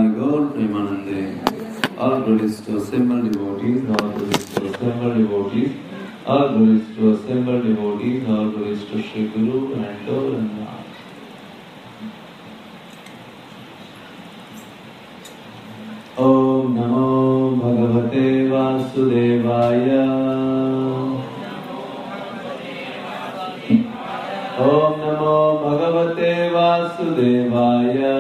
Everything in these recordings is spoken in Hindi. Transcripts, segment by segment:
Gaur Premanande, all glories to assembled devotees, all glories to assembled devotees, all glories to assembled devotees, all glories to Shri Guru and Gauranga. Om Namo Bhagavate Vasudevaya. Om Namo Bhagavate Vasudevaya.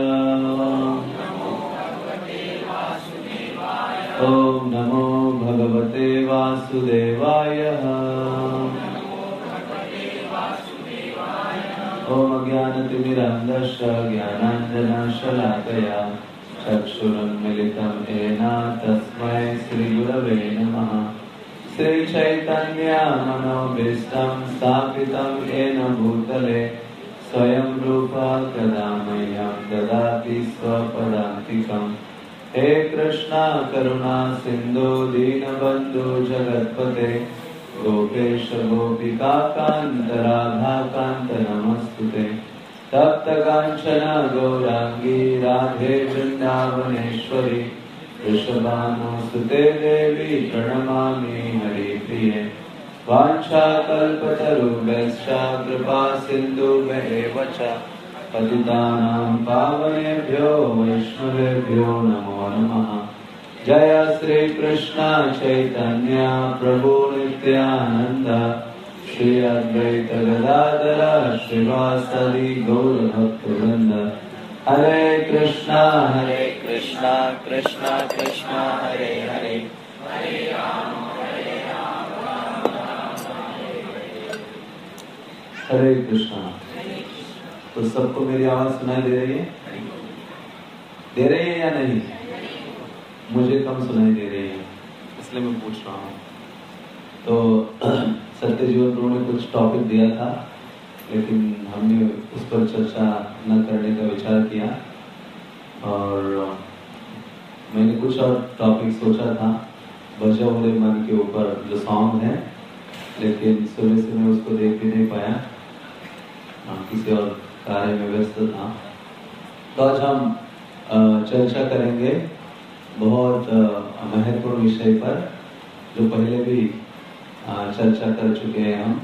Om Namo Bhagavate Vasudevaya. Om Ajnanatimirandasya Jnananjana-shalakaya Chakshurunmilitam Ena Tasmai Shri Gurave Namaha. Shri Chaitanya Manobhistam Sthapitam Ena Bhutale Swayam Rupa Kadamayam Dadati Swapadantikam. He Krishna Karuna Sindhu Dinabandhu Jagatpate Gopesha Gopika Kanta Radha Kanta Namastute Tapta Kanchana Gaurangi Radhe Vrindavaneshwari Rishabhanu Sute Devi Pranamami Hari Priye Vancha Kalpatarubhascha Kripa Sindhu Behevacha Patitanam Pavanebhyo Vaishnavebhyo Namo Namaha. Jaya Sri Krishna Chaitanya Prabhu Nityananda Shri Advaita Gadadara Srivasadi Gaur Bhaktivinoda. Hare Krishna Krishna Krishna Hare Hare Hare Rama Hare Krishna. तो सबको मेरी आवाज सुनाई दे रही है? दे रही है या नहीं? मुझे कम सुनाई दे रही है, इसलिए मैं पूछ रहा हूँ। तो सत्यजीवन प्रभु ने कुछ टॉपिक दिया था, लेकिन हमने उस पर चर्चा न करने का विचार किया और मैंने कुछ और टॉपिक सोचा था बजा हुए मन के ऊपर जो सॉन्ग है, लेकिन सुबह से मैं उसको देख भी नहीं पाया, किसी और कार्य में व्यस्त था। तो आज हम चर्चा करेंगे बहुत महत्वपूर्ण विषय पर, जो पहले भी चर्चा कर चुके हैं हम।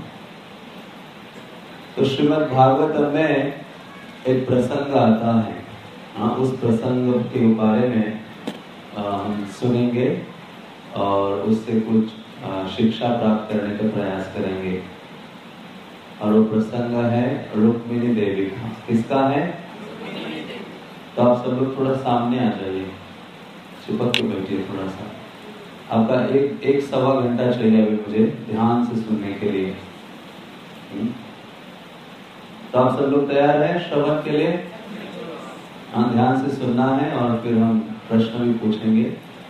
तो श्रीमद् भागवतम में एक प्रसंग आता है, उस प्रसंग के बारे में हम सुनेंगे और उससे कुछ शिक्षा प्राप्त करने का प्रयास करेंगे। और वो प्रसंग है रुक्मिणी देवी का। किसका है? तो आप सब लोग थोड़ा सामने आ जाइए, चिपक के बैठिए थोड़ा सा। आपका एक सवा घंटा चाहिए अभी मुझे ध्यान से सुनने के लिए। तो आप सब लोग तैयार हैं श्रवण के लिए? हाँ, ध्यान से सुनना है और फिर हम प्रश्न भी पूछेंगे।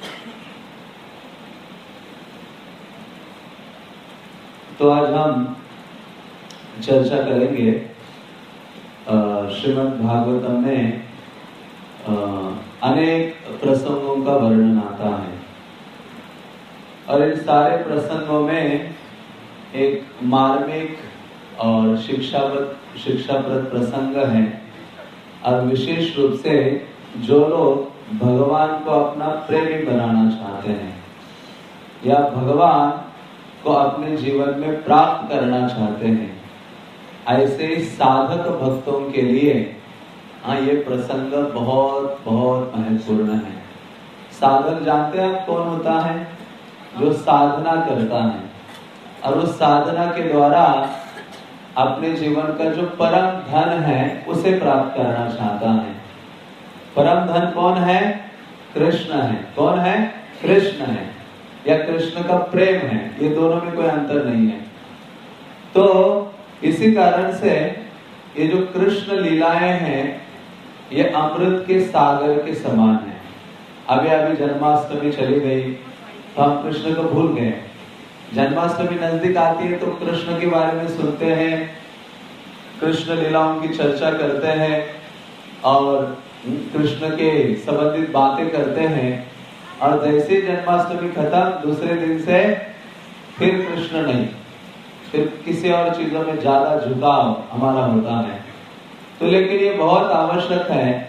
तो आज हम चर्चा करेंगे श्रीमद् भागवतम में अनेक प्रसंगों का वर्णन आता है और इन सारे प्रसंगों में एक मार्मिक और शिक्षाप्रद प्रसंग है। और विशेष रूप से जो लोग भगवान को अपना प्रेमी बनाना चाहते हैं या भगवान को अपने जीवन में प्राप्त करना चाहते हैं, ऐसे साधक भक्तों के लिए ये प्रसंग बहुत बहुत महत्वपूर्ण है। साधक जानते हैं आप कौन होता है? जो साधना करता है और उस साधना के द्वारा अपने जीवन का जो परम धन है उसे प्राप्त करना चाहता है। परम धन कौन है? कृष्ण है। कौन है? कृष्ण है, या कृष्ण का प्रेम है। ये दोनों में कोई अंतर नहीं है। तो इसी कारण से ये जो कृष्ण लीलाएं हैं ये अमृत के सागर के समान है। अभी जन्माष्टमी चली गई तो हम कृष्ण को भूल गए। जन्माष्टमी नजदीक आती है तो कृष्ण के बारे में सुनते हैं, कृष्ण लीलाओं की चर्चा करते हैं और कृष्ण के संबंधित बातें करते हैं। और जैसे जन्माष्टमी खत्म, दूसरे दिन से फिर कृष्ण नहीं, फिर किसी और चीजों में ज्यादा झुकाव हमारा होता है। तो लेकिन ये बहुत आवश्यक है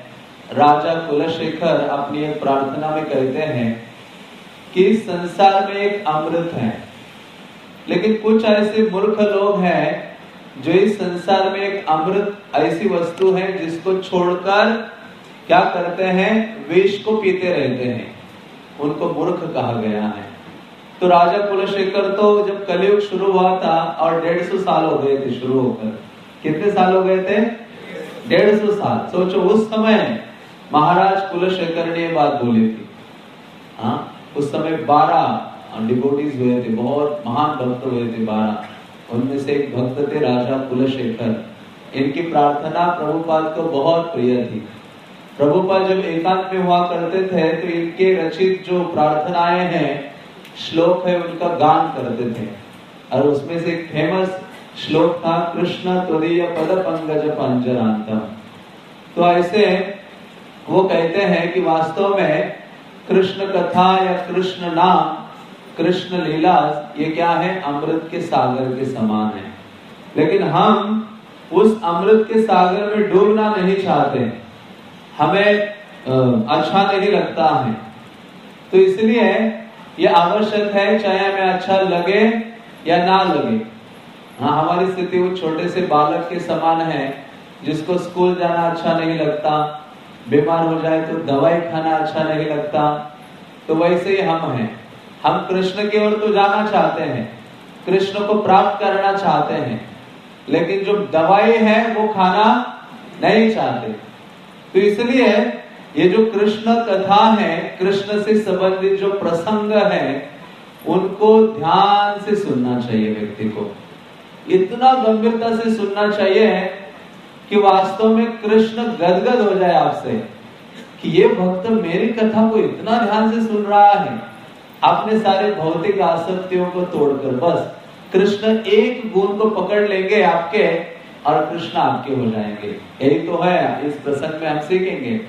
राजा कुलशेखर अपनी एक प्रार्थना में कहते हैं कि संसार में एक अमृत है, लेकिन कुछ ऐसे मूर्ख लोग हैं जो इस संसार में एक अमृत ऐसी वस्तु है जिसको छोड़कर क्या करते हैं, विष को पीते रहते हैं, उनको मूर्ख कहा गया है। तो राजा कुलशेखर तो जब कलयुग शुरू हुआ था और 150 साल हो गए थे शुरू होकर, कितने साल हो गए थे, 150 साल। सोचो उस समय महाराज कुलशेखर ने ये बात बोली थी। हाँ, उस समय 12 डिवोटीज हुए थे, बहुत महान भक्त हुए थे 12, उनमें से एक भक्त थे राजा कुलशेखर। इनकी प्रार्थना प्रभुपाद को बहुत प्रिय थी। प्रभुपाद जब एकांत में हुआ करते थे तो इनके रचित जो प्रार्थनाएं हैं, श्लोक है, उनका गान करते थे। और उसमें से एक फेमस श्लोक था, कृष्ण त्वदीय पद पंकज पंजरांतम। तो ऐसे वो कहते हैं कि वास्तव में कृष्ण कथा या कृष्ण नाम, कृष्ण लीला, ये क्या है, अमृत के सागर के समान है। लेकिन हम उस अमृत के सागर में डूबना नहीं चाहते, हमें अच्छा नहीं लगता है। तो इसलिए ये आवश्यक है, चाहे हमें अच्छा लगे या ना लगे। हाँ, हमारी स्थिति वो छोटे से बालक के समान है जिसको स्कूल जाना अच्छा नहीं लगता, बीमार हो जाए तो दवाई खाना अच्छा नहीं लगता। तो वैसे ही हम हैं, हम कृष्ण की ओर तो जाना चाहते हैं, कृष्ण को प्राप्त करना चाहते हैं, लेकिन जो दवाई है वो खाना नहीं चाहते। तो इसलिए ये जो कृष्ण कथा है, कृष्ण से संबंधित जो प्रसंग है, उनको ध्यान से सुनना चाहिए। व्यक्ति को इतना गंभीरता से सुनना चाहिए कि वास्तव में कृष्ण गदगद हो जाए आपसे कि ये भक्त मेरी कथा को इतना ध्यान से सुन रहा है, अपने सारे भौतिक आसक्तियों को तोड़कर बस कृष्ण एक गुण को पकड़ लेंगे आपके, और कृष्ण आपके हो जाएंगे। यही तो है, इस प्रसंग में हम सीखेंगे।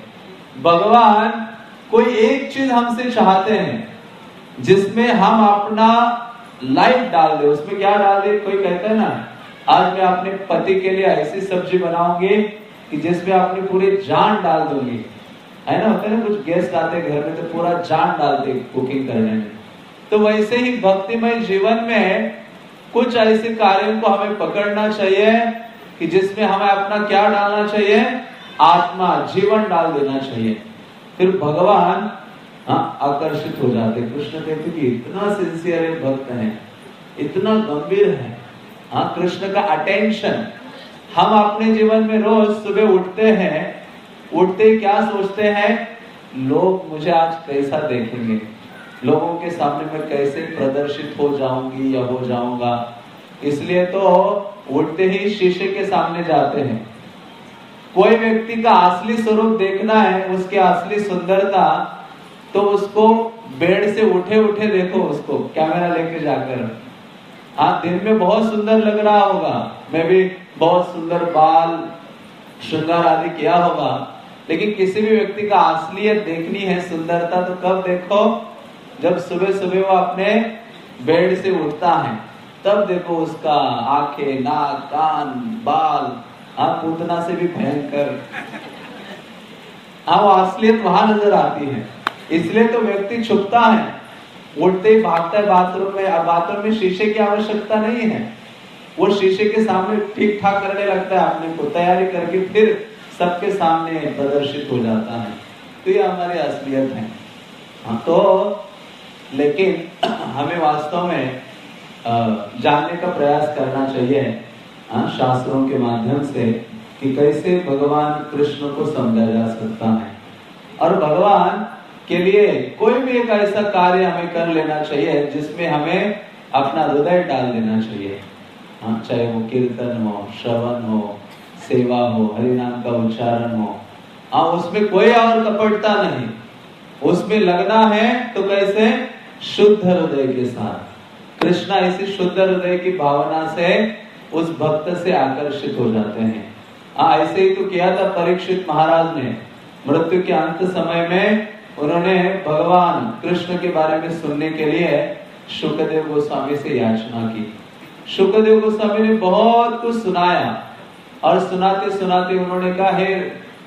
भगवान कोई एक चीज हमसे चाहते हैं जिसमें हम अपना लाइफ डाल दे। उसमें क्या डाल दे, कोई कहता है ना, आज मैं अपने पति के लिए ऐसी सब्जी बनाऊंगी कि जिसमें अपनी पूरी जान डाल दूंगी, है ना। होता है ना, कुछ गेस्ट आते घर में तो पूरा जान डालते कुकिंग करने में। तो वैसे ही भक्तिमय जीवन में कुछ ऐसे कार्यों को हमें पकड़ना चाहिए कि जिसमें हमें अपना क्या डालना चाहिए, आत्मा, जीवन डाल देना चाहिए। फिर भगवान आकर्षित हो जाते। कृष्ण कहते कि इतना सिंसियर भक्त है, इतना गंभीर है। हाँ, कृष्ण का अटेंशन। हम अपने जीवन में रोज सुबह उठते हैं, उठते ही क्या सोचते हैं, लोग मुझे आज कैसा देखेंगे, लोगों के सामने मैं कैसे प्रदर्शित हो जाऊंगी या हो जाऊंगा। इसलिए तो उठते ही शीशे के सामने जाते हैं। कोई व्यक्ति का असली स्वरूप देखना है, उसकी असली सुंदरता, तो उसको बेड से उठे उठे देखो, उसको कैमरा लेके जाकर। हाँ, दिन में बहुत सुंदर लग रहा होगा, मैं भी बहुत सुंदर बाल श्रृंगार आदि किया होगा, लेकिन किसी भी व्यक्ति का असलियत देखनी है, सुंदरता, तो कब देखो, जब सुबह सुबह वो अपने बेड से उठता है, तब देखो उसका आंखें, नाक, कान, बाल, पूतना से भी भयंकर, वो असलियत वहां नजर आती है। इसलिए तो व्यक्ति छुपता है, उठते ही भागता है बाथरूम में। अब बाथरूम में शीशे की आवश्यकता नहीं है, वो शीशे के सामने ठीक ठाक करने लगता है, अपने को तैयारी करके फिर सबके सामने प्रदर्शित हो जाता है। तो ये हमारी असलियत है। तो लेकिन हमें वास्तव में जानने का प्रयास करना चाहिए शास्त्रों के माध्यम से कि कैसे भगवान कृष्ण को समझा जा सकता है। और भगवान के लिए कोई भी एक ऐसा कार्य हमें कर लेना चाहिए जिसमें हमें अपना हृदय डाल देना चाहिए। चाहे वो कीर्तन हो, श्रवण हो, सेवा हो, हरि नाम का उच्चारण हो, उसमें कोई और कपटता नहीं। उसमें लगना है तो कैसे, शुद्ध हृदय के साथ। कृष्ण ऐसी शुद्ध हृदय की भावना से उस भक्त से आकर्षित हो जाते हैं। ऐसे ही तो किया था परीक्षित महाराज ने। मृत्यु के अंत समय में उन्होंने भगवान कृष्ण के बारे में सुनने के लिए शुकदेव गोस्वामी से याचना की। शुकदेव गोस्वामी ने बहुत कुछ सुनाया, और सुनाते सुनाते उन्होंने कहा, हे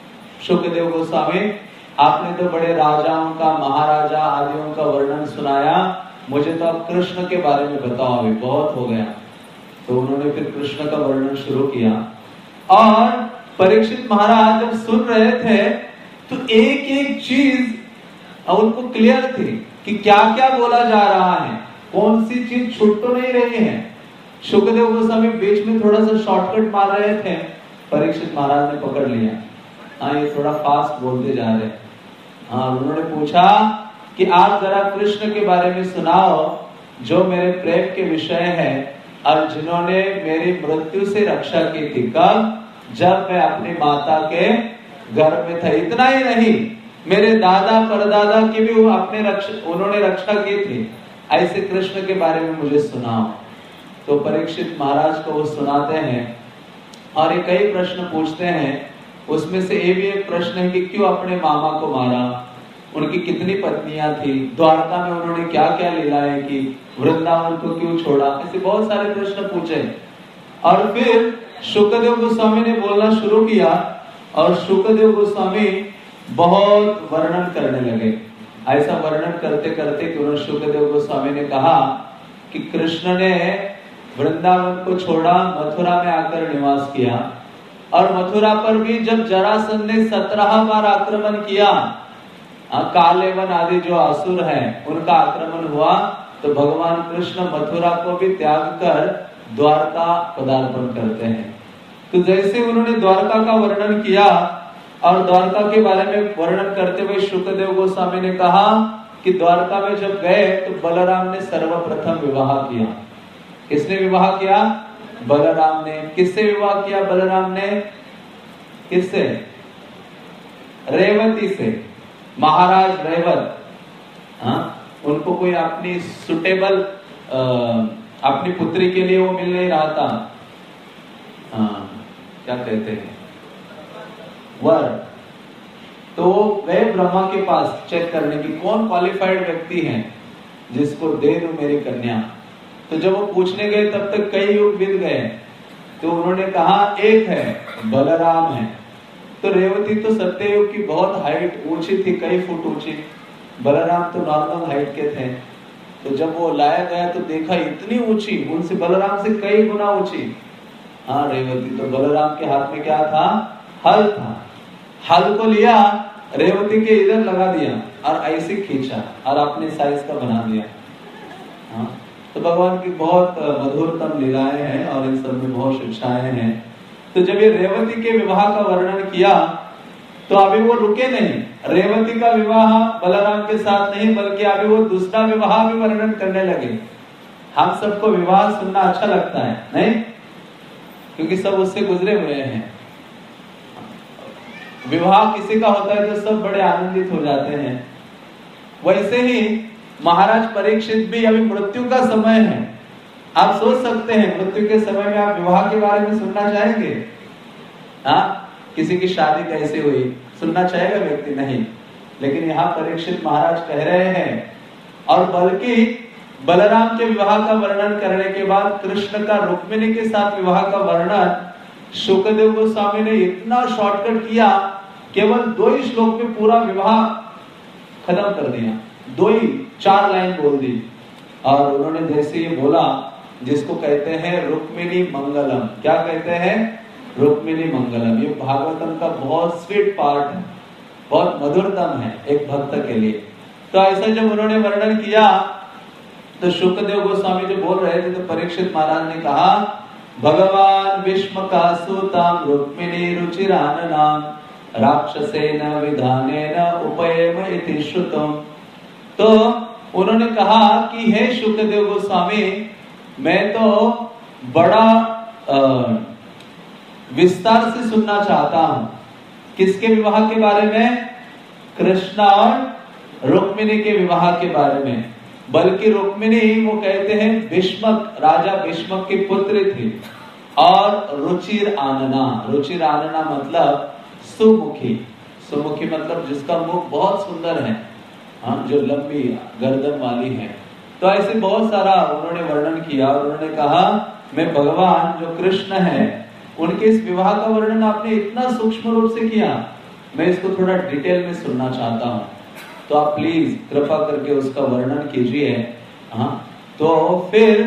शुकदेव गोस्वामी, आपने तो बड़े राजाओं का, महाराजा आदियों का वर्णन सुनाया, मुझे तो अब कृष्ण के बारे में बताओ, अभी बहुत हो गया। तो उन्होंने फिर कृष्ण का वर्णन शुरू किया। और परीक्षित महाराज जब सुन रहे थे तो एक एक चीज उनको क्लियर थी कि क्या क्या बोला जा रहा है, कौन सी चीज छूट तो नहीं रही है। शुकदेव गोस्वामी बीच में थोड़ा सा शॉर्टकट मार रहे थे, परीक्षित महाराज ने पकड़ लिया, हाँ ये थोड़ा फास्ट बोलते जा रहे हैं। हाँ, उन्होंने पूछा कि आप जरा कृष्ण के बारे में सुनाओ, जो मेरे प्रेम के विषय है और जिन्होंने मेरी मृत्यु से रक्षा की थी। कब? जब मैं अपनी माता के गर्भ में था। इतना ही नहीं, मेरे दादा परदादा की भी उन्होंने रक्षा की थी। ऐसे कृष्ण के बारे में मुझे सुनाओ। तो परीक्षित महाराज को वो सुनाते हैं और ये कई प्रश्न पूछते हैं। उसमें से ये भी एक प्रश्न है कि क्यों अपने मामा को मारा, उनकी कितनी पत्नियां थी, द्वारका में उन्होंने क्या क्या लीलाएं की, वृंदावन को क्यों छोड़ा, ऐसे बहुत सारे प्रश्न पूछे। और फिर शुकदेव गोस्वामी ने बोलना शुरू किया और शुकदेव गोस्वामी बहुत वर्णन करने लगे। ऐसा वर्णन करते करते कि उन्होंने शुकदेव गोस्वामी ने कहा कि कृष्ण ने वृंदावन को छोड़ा, मथुरा में आकर निवास किया और मथुरा पर भी जब जरासंध ने 17 बार आक्रमण किया, कालेवन आदि जो असुर हैं उनका आक्रमण हुआ, तो भगवान कृष्ण मथुरा को भी त्याग कर द्वारका पदार्पण करते हैं। तो जैसे उन्होंने द्वारका का वर्णन किया और द्वारका के बारे में वर्णन करते हुए शुकदेव गोस्वामी ने कहा कि द्वारका में जब गए तो बलराम ने सर्वप्रथम विवाह किया। किसने विवाह किया? बलराम ने। किससे विवाह किया बलराम ने? किससे? रेवती से। महाराज रेवत, उनको कोई अपनी सुटेबल अपनी पुत्री के लिए वो मिल नहीं रहा था, क्या कहते हैं, वर। तो गए ब्रह्मा के पास चेक करने की कौन क्वालिफाइड व्यक्ति है जिसको दे दूं मेरी कन्या। तो जब वो पूछने गए तब तक कई युग बीत गए, तो उन्होंने कहा एक है, बलराम है। तो रेवती तो सत्ययुग की बहुत हाइट ऊंची थी, कई फुट ऊंची, बलराम तो नॉर्मल हाइट के थे। तो जब वो लाया गया तो देखा इतनी ऊंची, उनसे बलराम से कई गुना ऊंची। हाँ रेवती, तो बलराम के हाथ में क्या था? हल था। हल को लिया, रेवती के इधर लगा दिया और ऐसे खींचा और अपने साइज का बना दिया। हाँ, तो भगवान की बहुत मधुरतम लीलाएं हैं और इन सब में बहुत शिक्षाएं हैं। तो जब ये रेवती के विवाह का वर्णन किया तो अभी वो रुके नहीं, रेवती का विवाह बलराम के साथ नहीं, बल्कि अभी वो दूसरा विवाह भी वर्णन करने लगे। हम सबको विवाह सुनना अच्छा लगता है नहीं, क्योंकि सब उससे गुजरे हुए हैं। विवाह किसी का होता है तो सब बड़े आनंदित हो जाते हैं। वैसे ही महाराज परीक्षित भी अभी मृत्यु का समय है। आप सोच सकते हैं मृत्यु के समय में आप विवाह के बारे में सुनना चाहेंगे? हाँ, किसी की शादी कैसे हुई सुनना चाहेगा व्यक्ति? नहीं। लेकिन यहाँ परीक्षित महाराज कह रहे हैं, और बल्कि बलराम के विवाह का वर्णन करने के बाद कृष्ण का रुक्मिणी के साथ विवाह का वर्णन शुकदेव गोस्वामी ने इतना शॉर्टकट किया, केवल 2 ही श्लोक में पूरा विवाह खत्म कर दिया। 2 ही 4 लाइन बोल दी और उन्होंने जैसे ये बोला, जिसको कहते हैं रुक्मिणी मंगलम। क्या कहते हैं? रुक्मिणी मंगलम। ये भागवतम का बहुत स्वीट पार्ट है, बहुत मधुरतम है एक भक्त के लिए। तो ऐसा जब उन्होंने वर्णन किया तो शुकदेव गोस्वामी जो बोल रहे थे तो परीक्षित महाराज ने कहा, भगवान विष्णु का सुताम रुक्मिणी रुचिराननाम राक्षसेन विधानेन उपयम इति श्रुतम। तो उन्होंने कहा कि हे शुकदेव गोस्वामी, मैं तो बड़ा विस्तार से सुनना चाहता हूं। किसके विवाह के बारे में? कृष्ण और रुक्मिणी के विवाह के बारे में। बल्कि रुक्मिणी वो कहते हैं भीष्मक, राजा भीष्मक की पुत्री थी। और रुचिर आनना, रुचिर आनना मतलब सुमुखी। सुमुखी मतलब जिसका मुख बहुत सुंदर है, जो लंबी गर्दन वाली है। तो ऐसे बहुत सारा उन्होंने वर्णन किया और उन्होंने कहा, मैं भगवान जो कृष्ण है उनके इस विवाह का वर्णन आपने इतना सूक्ष्म रूप से किया मैं इसको थोड़ा डिटेल में सुनना चाहता हूँ, तो आप प्लीज कृपा करके उसका वर्णन कीजिए। तो फिर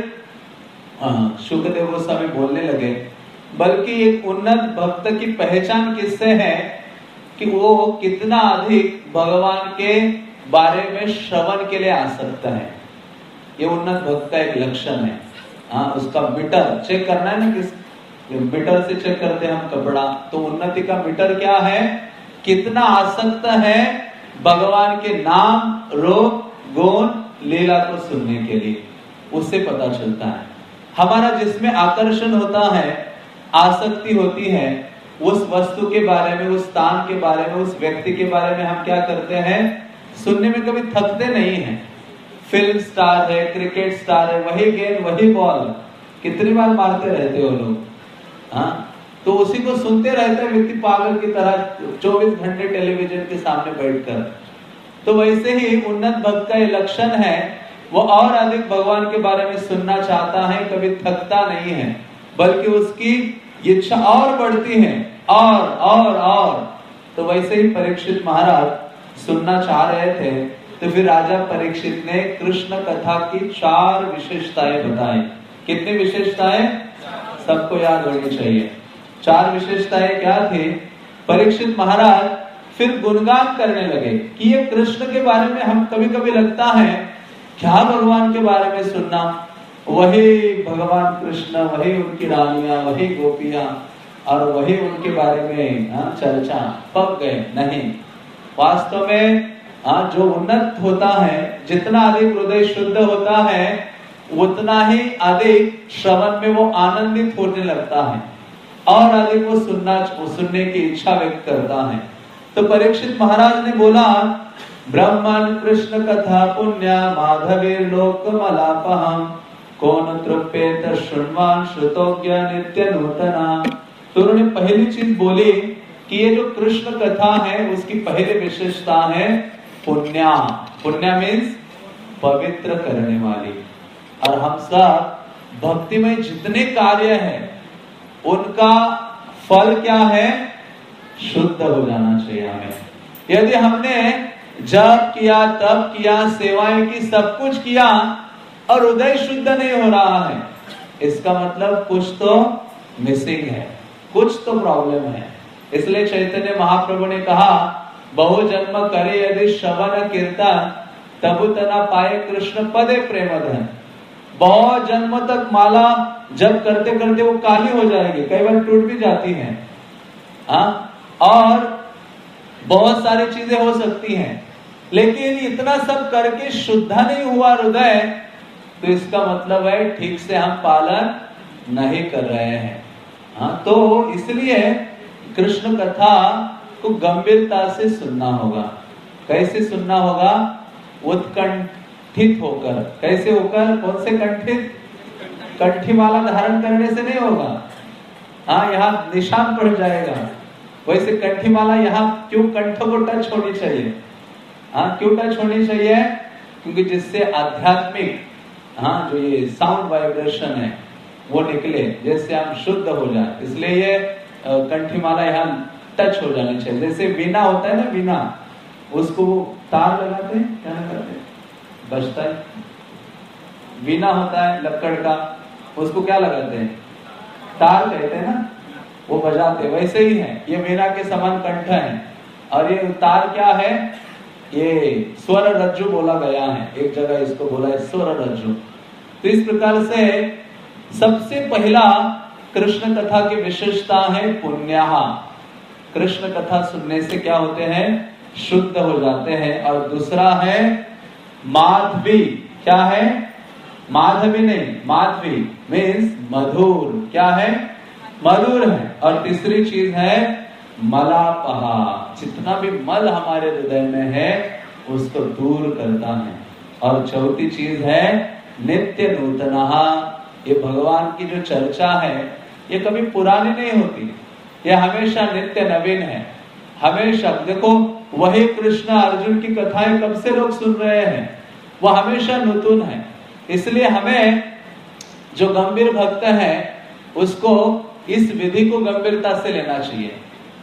शुकदेव गोस्वामी बोलने लगे, बल्कि एक उन्नत भक्त की पहचान किससे है कि वो कितना अधिक भगवान के बारे में श्रवण के लिए आसक्त है। ये उन्नत भक्त का एक लक्षण है। उसका मीटर चेक करना है ना, किस मीटर से चेक करते हैं हम कपड़ा, तो उन्नति का मीटर क्या है, कितना आसक्त है भगवान के नाम, रूप, गुण, लीला को सुनने के लिए, उससे पता चलता है। हमारा जिसमें आकर्षण होता है, आसक्ति होती है, उस वस्तु के बारे में, उस स्थान के बारे में, उस व्यक्ति के बारे में हम क्या करते हैं, सुनने में कभी थकते नहीं हैं। फिल्म स्टार है, क्रिकेट स्टार है, वही गेंद वही बॉल कितनी बार मारते रहते हो लोग, तो उसी को सुनते रहते हैं व्यक्ति पागल की तरह 24 घंटे टेलीविजन के सामने बैठकर। तो वैसे ही उन्नत भक्त का ये लक्षण है, वो और अधिक भगवान के बारे में सुनना चाहता है, कभी थकता नहीं है, बल्कि उसकी इच्छा और बढ़ती है, और। तो वैसे ही परीक्षित महाराज सुनना चाह रहे थे, तो फिर राजा परीक्षित ने कृष्ण कथा की 4 विशेषताएं बताई। कितनी विशेषताएं? सबको याद होनी चाहिए। 4 विशेषताएं क्या थी? परीक्षित महाराज फिर गुणगान करने लगे कि ये कृष्ण के बारे में हम कभी कभी लगता है क्या भगवान के बारे में सुनना, वही भगवान कृष्ण, वही उनकी रानियां, वही गोपियां और वही उनके बारे में चर्चा, पक गए। नहीं, वास्तव में जो उन्नत होता है, जितना अधिक हृदय शुद्ध होता है, उतना ही अधिक श्रवण में वो आनंदित होने लगता है और अधिक वो सुनने की इच्छा व्यक्त करता है। तो परीक्षित महाराज ने बोला, ब्रह्मन कृष्ण कथा पुण्य माधवीर लोक मलापहम कौन तृप्येत शृण्वान श्रुतोज्ञ नित्य नूतना। तो उन्होंने पहली चीज बोली कि ये जो कृष्ण कथा है उसकी पहली विशेषता है पुण्या। पुण्य मीन्स पवित्र करने वाली। और हम सब भक्ति में जितने कार्य हैं उनका फल क्या है? शुद्ध हो जाना चाहिए हमें। यदि हमने जप किया, तप किया, सेवाएं की, सब कुछ किया और हृदय शुद्ध नहीं हो रहा है, इसका मतलब कुछ तो मिसिंग है, कुछ तो प्रॉब्लम है। इसलिए चैतन्य महाप्रभु ने कहा, बहु जन्म करे यदि श्रवण कीर्तन तबु तना पाए कृष्ण पदे प्रेम धन। बहुत जन्म तक माला जब करते करते वो काली हो जाएगी, कई बार टूट भी जाती है, और बहुत सारी चीजें हो सकती हैं, लेकिन इतना सब करके शुद्ध नहीं हुआ हृदय, तो इसका मतलब है ठीक से हम पालन नहीं कर रहे हैं। तो इसलिए कृष्ण कथा को गंभीरता से सुनना होगा। कैसे सुनना होगा? उत्कंठित होकर। कैसे होकर? कौन से कंठित? कंठी माला धारण करने से नहीं होगा, यहाँ निशान पड़ जाएगा। वैसे कंठी माला यहाँ क्यों कंठों को टच होनी चाहिए? क्यों टच होनी चाहिए? क्योंकि जिससे आध्यात्मिक जो ये साउंड वाइब्रेशन है वो निकले, जिससे हम शुद्ध हो जाए, इसलिए ये कंठी माला यहाँ टच हो जानी चाहिए। जैसे वीणा होता है ना, वीणा, उसको तार लगाते हैं, क्या लगाते हैं? बजता है। वीणा होता है लक्कड़ का, उसको क्या लगाते हैं? तार कहते हैं ना, वो बजाते। वैसे ही है, ये वीणा के समान कंठ है, और ये तार क्या है? ये स्वर रज्जु बोला गया है, एक जगह इसको बोला है स्वर रज्जु। तो इस प्रकार से सबसे पहला कृष्ण कथा की विशेषता है पुण्यः। कृष्ण कथा सुनने से क्या होते हैं? शुद्ध हो जाते हैं। और दूसरा है माधवी। क्या है? माधवी नहीं, माधवी मीन्स मधुर। क्या है? मधुर है। और तीसरी चीज है मलापहा। जितना भी मल हमारे हृदय में है उसको दूर करता है। और चौथी चीज है नित्य नूतनः। ये भगवान की जो चर्चा है ये कभी पुरानी नहीं होती, ये हमेशा नित्य नवीन है। हमेशा देखो, वही कृष्ण अर्जुन की कथाएं कब से लोग सुन रहे हैं, वो हमेशा नूतन है। इसलिए हमें जो गंभीर भक्त है उसको इस विधि को गंभीरता से लेना चाहिए।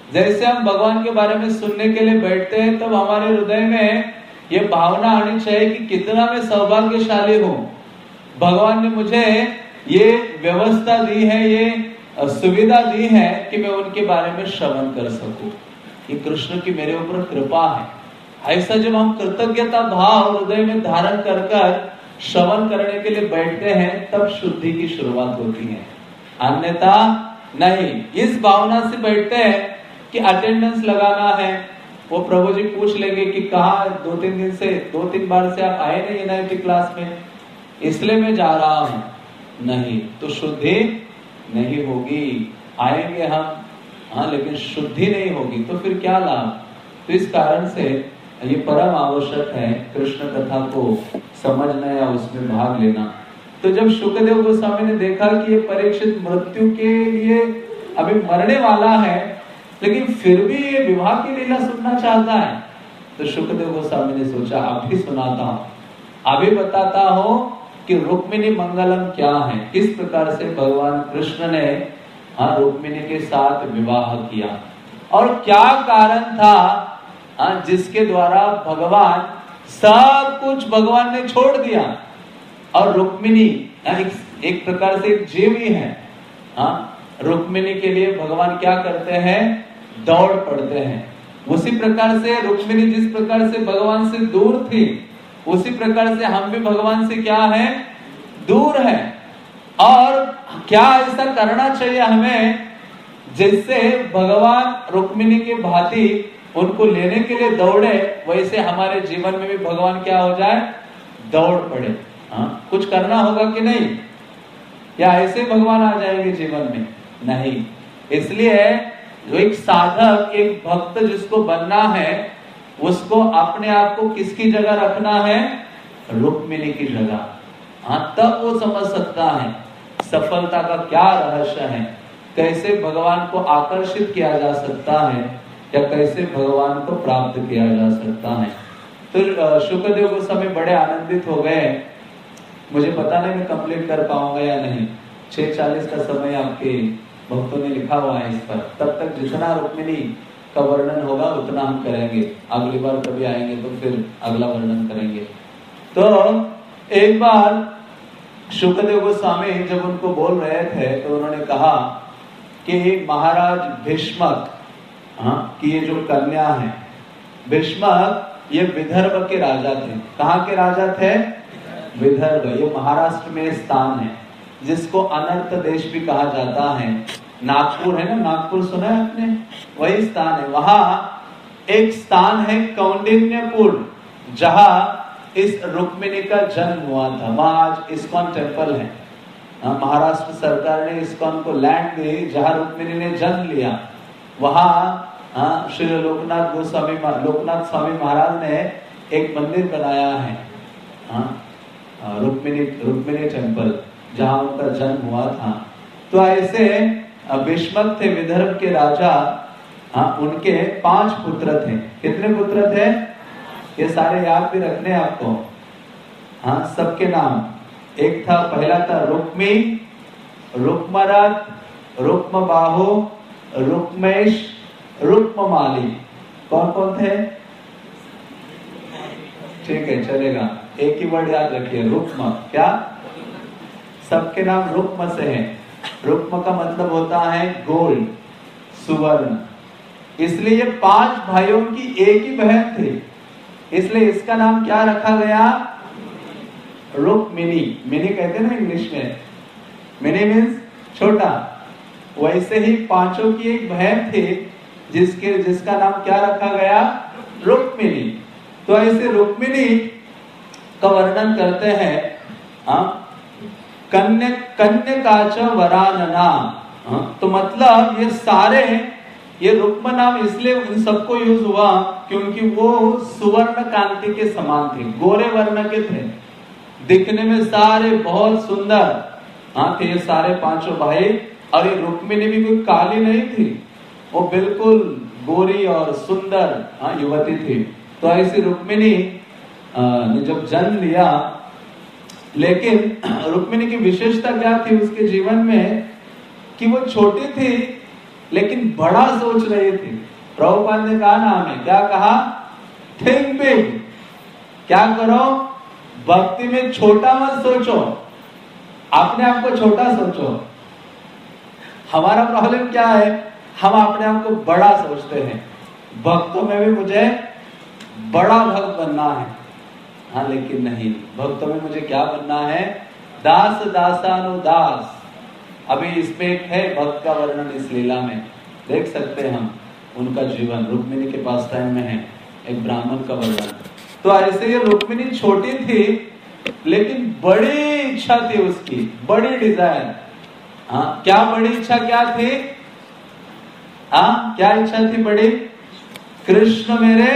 जैसे हम भगवान के बारे में सुनने के लिए बैठते हैं तब हमारे हृदय में ये भावना आनी चाहिए कि कितना मैं सौभाग्यशाली हूँ, भगवान ने मुझे ये व्यवस्था दी है, ये सुविधा दी है कि मैं उनके बारे में श्रवण कर सकूं। ये कृष्ण की मेरे ऊपर कृपा है। ऐसा जब हम कृतज्ञता भाव हृदय में धारण कर कर श्रवण करने के लिए बैठते हैं तब शुद्धि की शुरुआत होती है, अन्यथा नहीं। इस भावना से बैठते हैं कि अटेंडेंस लगाना है, वो प्रभु जी पूछ लेंगे कि कहा 2-3 दिन से 2-3 बार से आप आए नहीं NIT क्लास में, इसलिए मैं जा रहा हूं। नहीं तो शुद्धि नहीं होगी। आएंगे हम, हाँ, लेकिन शुद्धि नहीं होगी तो फिर क्या लाभ। तो इस कारण से ये परम आवश्यक है कृष्ण कथा को समझना या उसमें भाग लेना। तो जब शुकदेव गोस्वामी ने देखा कि ये परीक्षित मृत्यु के लिए अभी मरने वाला है लेकिन फिर भी ये विवाह की लीला सुनना चाहता है, तो शुकदेव गोस्वामी ने सोचा अभी सुनाता हूं, अभी बताता हूं कि रुक्मिणी मंगलम क्या है, किस प्रकार से भगवान कृष्ण ने रुक्मिणी के साथ विवाह किया और क्या कारण था जिसके द्वारा भगवान सब कुछ भगवान ने छोड़ दिया। और रुक्मिणी एक प्रकार से एक जीव ही है। रुक्मिणी के लिए भगवान क्या करते हैं, दौड़ पड़ते हैं। उसी प्रकार से रुक्मिणी जिस प्रकार से भगवान से दूर थी, उसी प्रकार से हम भी भगवान से क्या है, दूर है। और क्या ऐसा करना चाहिए हमें जिससे भगवान रुक्मिणी के भांति उनको लेने के लिए दौड़े, वैसे हमारे जीवन में भी भगवान क्या हो जाए, दौड़ पड़े। कुछ करना होगा कि नहीं, या ऐसे भगवान आ जाएंगे जीवन में, नहीं। इसलिए जो एक साधक, एक भक्त जिसको बनना है, उसको अपने आप को किसकी जगह रखना है, रुक्मिणी की जगह। तब वो समझ सकता है सफलता का क्या रहस्य है, कैसे भगवान को आकर्षित किया जा सकता है या कैसे भगवान को प्राप्त किया जा सकता है। तो शुकदेव गोस्वामी बड़े आनंदित हो गए। मुझे पता नहीं मैं कंप्लीट कर पाऊंगा या नहीं, 6:40 का समय आपके भक्तों ने लिखा हुआ है इस पर। तब तक जितना रुक्मिणी का वर्णन होगा उतना हम करेंगे, अगली बार कभी आएंगे तो फिर अगला वर्णन करेंगे। तो एक बार शुकदेव गोस्वामी जब उनको बोल रहे थे तो उन्होंने कहा कि महाराज भीष्मक कि ये जो कन्या है, भीष्मक ये विदर्भ के राजा थे। कहाँ के राजा थे, विदर्भ। ये महाराष्ट्र में स्थान है जिसको अनर्थ देश भी कहा जाता है। नागपुर है ना, नागपुर सुना है आपने, वही स्थान है। वहां एक स्थान है कौंडिन्यपुर, जहां इस रुक्मिणी का जन्म हुआ था। वहां आज इस्कॉन टेम्पल है। महाराष्ट्र सरकार ने इस्कॉन को लैंड दी जहां रुक्मिणी ने जन्म लिया। वहां श्री लोकनाथ स्वामी महाराज ने एक मंदिर बनाया है, रुक्मिणी टेम्पल, जहां उनका जन्म हुआ था। तो ऐसे भीष्मक थे विदर्भ के राजा। उनके 5 पुत्र थे। कितने पुत्र थे, ये सारे याद भी रखने आपको। सबके नाम। एक था, पहला था रुक्मी, रुक्मरथ, रुक्मबाहु, रुक्मेश, रुक्ममाली। कौन कौन थे, ठीक है चलेगा, एक ही वर्ड याद रखिए, रुक्म। क्या, सबके नाम रुक्म से हैं। रुक्म का मतलब होता है गोल्ड, सुवर्ण। इसलिए ये 5 भाइयों की एक ही बहन थी, इसलिए इसका नाम क्या रखा गया, रुक्मिणी। मिनी कहते हैं ना इंग्लिश में, मिनी मीन्स छोटा। वैसे ही 5 की एक बहन थी जिसका नाम क्या रखा गया, रुक्मिणी। तो ऐसे रुक्मिणी का वर्णन करते हैं कन्यकाच वरानना। तो मतलब ये सारे, ये रुक्म नाम इसलिए इन सबको यूज हुआ क्योंकि वो सुवर्ण कांति के समान थे, गोरे वर्ण के थे, दिखने में सारे बहुत सुंदर थे ये सारे 5 भाई। और ये रुक्मिणी भी कोई काली नहीं थी, वो बिल्कुल गोरी और सुंदर युवती थी। तो ऐसी रुक्मिणी ने जब जन्म लिया, लेकिन रुक्मिणी की विशेषता क्या थी उसके जीवन में कि वो छोटी थी लेकिन बड़ा सोच रहे थे। प्रभुपाद ने कहा ना हमें, क्या कहा? Think big. क्या करो? भक्ति में छोटा मत सोचो, अपने आप को छोटा सोचो। हमारा प्रॉब्लम क्या है? हम अपने आप को बड़ा सोचते हैं। भक्तों में भी मुझे बड़ा भक्त बनना है। हाँ, लेकिन नहीं, भक्तों में मुझे क्या बनना है? दास दासानुदास। अभी इसमें एक है भक्त का वर्णन, इस लीला में देख सकते हैं हम उनका जीवन। रुक्मिणी के पास टाइम में है एक ब्राह्मण का वर्णन। तो ऐसे ये रुक्मिणी छोटी थी, लेकिन बड़ी इच्छा थी उसकी, बड़ी डिजायर। हाँ, क्या बड़ी इच्छा क्या थी? हाँ, क्या इच्छा थी बड़ी? कृष्ण मेरे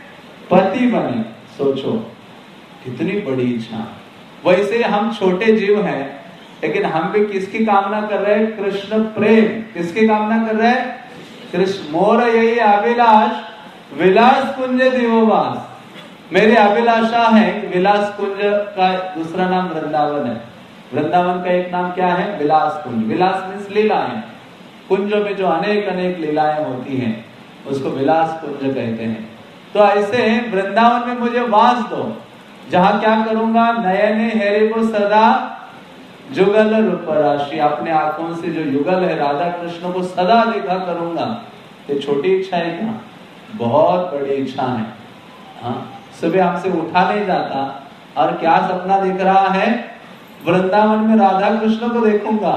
पति बने। सोचो कितनी बड़ी इच्छा। वैसे हम छोटे जीव हैं, लेकिन हम भी किसकी कामना कर रहे हैं? कृष्ण प्रेम। किसकी कामना कर रहे हैं? कृष्ण। मोर यही अभिलाष विलास कुंज दिवोवास। मेरी अभिलाषा है कि विलास कुंज का दूसरा नाम वृंदावन है। वृंदावन का एक नाम क्या है? विलास कुंज। विलास मीन्स लीलाएं। कुंज में जो अनेक अनेक लीलाएं होती हैं उसको विलास कुंज कहते हैं। तो ऐसे वृंदावन में मुझे वास दो, जहां क्या करूंगा? नयने हेरे को सदा जुगल रूप राशि। अपने आंखों से जो युगल है राधा कृष्ण को सदा देखा करूंगा। ये छोटी इच्छा है क्या? बहुत बड़ी इच्छा है। हाँ, सुबह हमसे उठा नहीं जाता और क्या सपना दिख रहा है? वृंदावन में राधा कृष्ण को देखूंगा।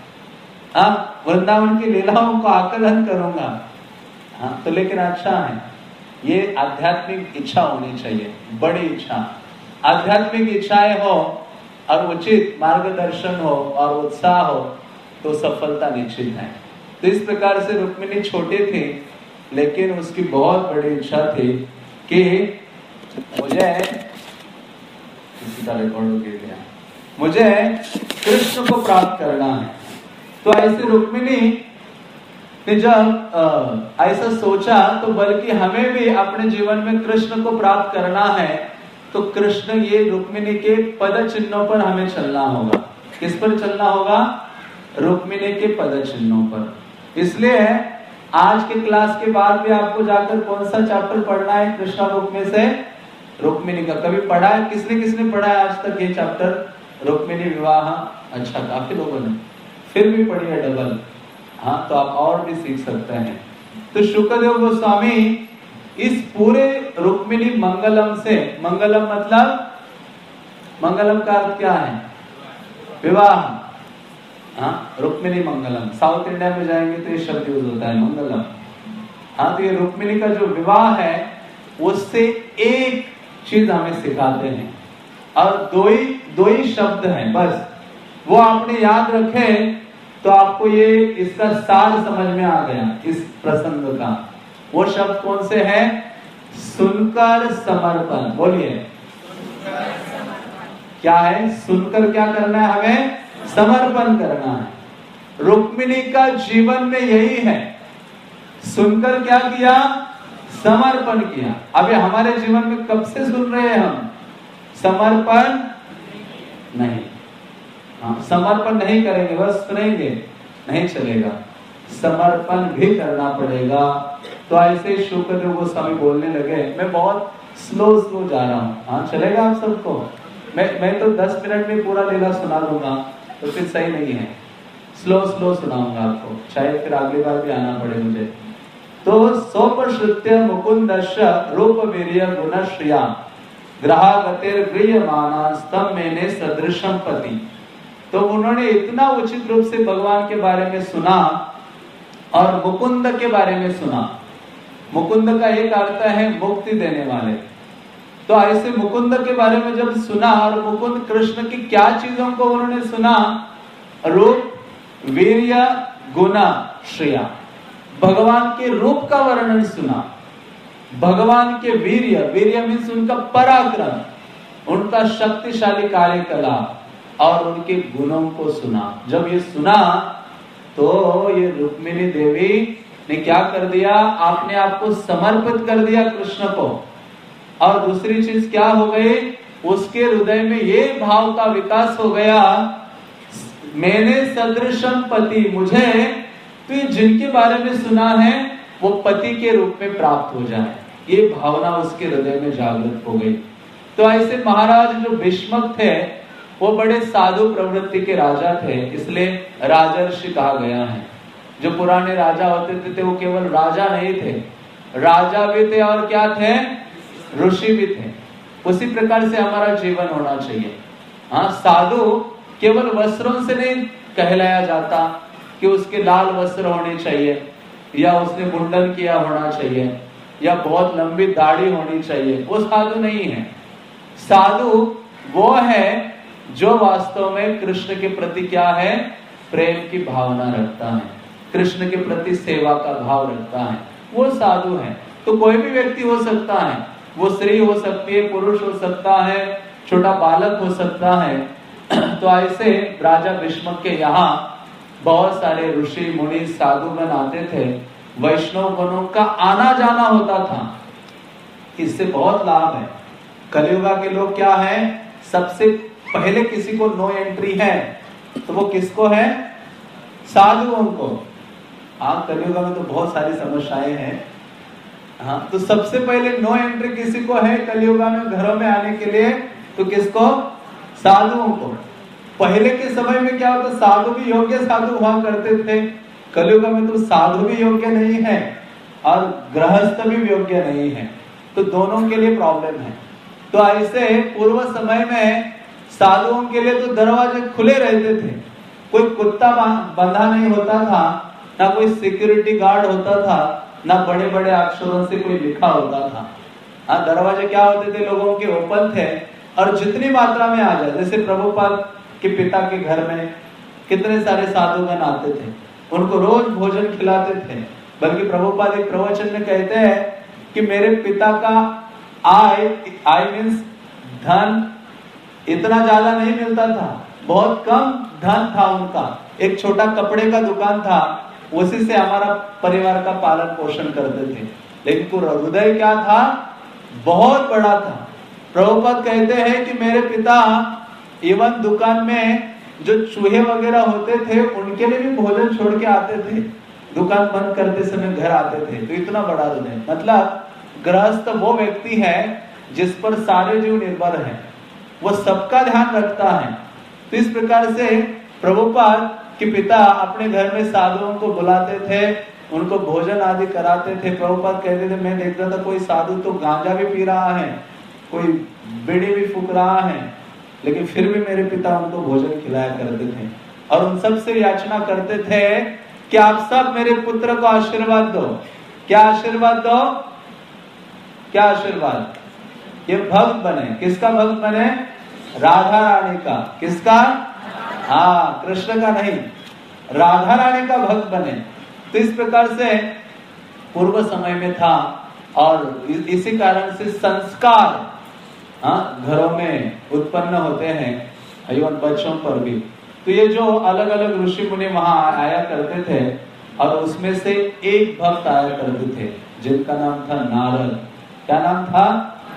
हाँ, वृंदावन की लीलाओं को आकलन करूंगा। हाँ, तो लेकिन अच्छा है, ये आध्यात्मिक इच्छा होनी चाहिए, बड़ी इच्छा। आध्यात्मिक इच्छाएं हो और उचित मार्गदर्शन हो और उत्साह हो तो सफलता निश्चित है। तो इस प्रकार से रुक्मिणी छोटी थी, लेकिन उसकी बहुत बड़ी इच्छा थी कि मुझे किसी का रिकॉर्ड हो गया, मुझे कृष्ण को प्राप्त करना है। तो ऐसे रुक्मिणी ने जब ऐसा सोचा, तो बल्कि हमें भी अपने जीवन में कृष्ण को प्राप्त करना है, तो कृष्ण ये रुक्मिणी के पद चिन्हों पर हमें चलना होगा। किस पर चलना होगा? रुक्मिणी के पद चिन्हों पर। इसलिए आज के क्लास के बाद भी आपको जाकर कौन सा चैप्टर पढ़ना है कृष्णा बुक में से? रुक्मिणी का। कभी पढ़ा है? किसने किसने पढ़ा है आज तक ये चैप्टर? रुक्मिणी विवाह। अच्छा, काफी लोगों ने। फिर भी पढ़ी है डबल। हाँ, तो आप और भी सीख सकते हैं। तो शुक्रदेव गोस्वामी इस पूरे रुक्मिणी मंगलम से, मंगलम मतलब, मंगलम का अर्थ क्या है? विवाह। हाँ, रुक्मिणी मंगलम। साउथ इंडिया में जाएंगे तो ये शब्द यूज होता है, मंगलम। हाँ, तो ये रुक्मिणी का जो विवाह है उससे एक चीज हमें सिखाते हैं, और दो ही शब्द हैं बस। वो आपने याद रखे तो आपको ये इसका सार समझ में आ गया इस प्रसंग का। वो शब्द कौन से हैं? सुनकर समर्पण। बोलिए, क्या है? सुनकर क्या करना है हमें? समर्पण करना है। रुक्मिणी का जीवन में यही है, सुनकर क्या किया? समर्पण किया। अभी हमारे जीवन में कब से सुन रहे हैं हम? समर्पण नहीं। हाँ, समर्पण नहीं करेंगे, बस सुनेंगे नहीं चलेगा, समर्पण भी करना पड़ेगा। तो ऐसे शुक्रदेव गोस्वामी बोलने लगे। मैं बहुत स्लो जा रहा हूँ। हाँ, चलेगा आप सबको? मैं तो 10 मिनट में पूरा लीला सुना दूंगा, तो फिर सही नहीं है। स्लो सुनाऊंगा आपको, शायद फिर अगली बार भी आना पड़े मुझे। तो सोपश्रुत्य मुकुंदस्य रूप वीर्य गुणश्रिया ग्रहागतिर गृह्यमानास्तम मैंने सदृशम पति। तो उन्होंने इतना उचित रूप से भगवान के बारे में सुना और मुकुंद के बारे में सुना। मुकुंद का एक अर्थ है मुक्ति देने वाले। तो ऐसे मुकुंद के बारे में जब सुना, और मुकुंद कृष्ण की क्या चीजों को उन्होंने सुना? रूप वीर्य गुण श्रेया, भगवान के रूप का वर्णन सुना, भगवान के वीर्य मीन्स उनका पराक्रम, उनका शक्तिशाली कार्यकलाप, और उनके गुणों को सुना। जब ये सुना तो ये रुक्मिणी देवी ने क्या कर दिया? आपने आप को समर्पित कर दिया कृष्ण को। और दूसरी चीज क्या हो गई? उसके हृदय में ये भाव का विकास हो गया, मैंने सदृशम पति, मुझे तो ये जिनके बारे में सुना है वो पति के रूप में प्राप्त हो जाए, ये भावना उसके हृदय में जागृत हो गई। तो ऐसे महाराज जो भीष्मक थे वो बड़े साधु प्रवृत्ति के राजा थे, इसलिए राजर्षि कहा गया है। जो पुराने राजा होते थे वो केवल राजा नहीं थे, राजा भी थे और क्या थे, ऋषि भी थे। उसी प्रकार से हमारा जीवन होना चाहिए। हाँ, साधु केवल वस्त्रों से नहीं कहलाया जाता कि उसके लाल वस्त्र होने चाहिए या उसने मुंडन किया होना चाहिए या बहुत लंबी दाढ़ी होनी चाहिए, वो साधु नहीं है। साधु वो है जो वास्तव में कृष्ण के प्रति क्या है, प्रेम की भावना रखता है, कृष्ण के प्रति सेवा का भाव रखता है, वो साधु है। तो कोई भी व्यक्ति हो सकता है, वो स्त्री हो सकती है, पुरुष हो सकता है, छोटा बालक हो सकता है। तो ऐसे राजा भीष्मक के यहाँ बहुत सारे ऋषि मुनि साधुगण आते थे, वैष्णव गणों का आना जाना होता था। इससे बहुत लाभ है। कलियुगा के लोग क्या है, सबसे पहले किसी को नो एंट्री है तो वो किसको है, साधुओं को। हाँ, कलियुगा में तो बहुत सारी समस्याएं हैं। हाँ, तो सबसे पहले नो एंट्री किसी को है कलियुगा में घरों में आने के लिए, तो किसको, साधुओं को। पहले के समय में क्या होता, साधु भी योग्य साधु हुआ करते थे। कलियुग में तो साधु भी योग्य नहीं है और गृहस्थ भी योग्य नहीं है, तो दोनों के लिए प्रॉब्लम है। तो ऐसे पूर्व समय में साधुओं के लिए तो दरवाजे खुले रहते थे, कोई कुत्ता बंधा नहीं होता था, ना कोई सिक्योरिटी गार्ड होता था, ना बड़े बड़े अक्षरों से कोई लिखा होता था। हाँ, दरवाजे क्या होते थे, लोगों के ओपन थे और जितनी मात्रा में आ जाए। जैसे प्रभुपाद के पिता के घर में कितने सारे साधुगण आते थे, उनको रोज भोजन खिलाते थे। बल्कि प्रभुपाद एक प्रवचन में कहते हैं कि मेरे पिता का आय मीन्स धन इतना ज्यादा नहीं मिलता था, बहुत कम धन था उनका, एक छोटा कपड़े का दुकान था, उसी से हमारा परिवार का पालन पोषण करते थे। लेकिन हृदय क्या था, बहुत बड़ा था। प्रभुपाद कहते हैं कि मेरे पिता इवन दुकान में जो चूहे वगैरह होते थे उनके लिए भी भोजन छोड़ के आते थे, दुकान बंद करते समय घर आते थे। तो इतना बड़ा हृदय, मतलब गृहस्थ वो व्यक्ति है जिस पर सारे जीव निर्भर है, वो सबका ध्यान रखता है। तो इस प्रकार से प्रभुपाद के पिता अपने घर में साधुओं को बुलाते थे, उनको भोजन आदि कराते थे। प्रभुपाद कहते थे मैं देखता था कोई साधु तो गांजा भी पी रहा है, कोई बीड़ी भी फूक रहा है, लेकिन फिर भी मेरे पिता उनको भोजन खिलाया करते थे और उन सब से याचना करते थे कि आप सब मेरे पुत्र को आशीर्वाद दो। क्या आशीर्वाद दो, क्या आशीर्वाद, ये भक्त बने। किसका भक्त बने, राधा रानी का। किसका, हाँ, कृष्ण का नहीं, राधा रानी का भक्त बने। तो इस प्रकार से पूर्व समय में था और इसी कारण से संस्कार घरों में उत्पन्न होते हैं, एवं बच्चों पर भी। तो ये जो अलग अलग ऋषि मुनि वहां आया करते थे और उसमें से एक भक्त आया करते थे जिनका नाम था नारद। क्या नाम था,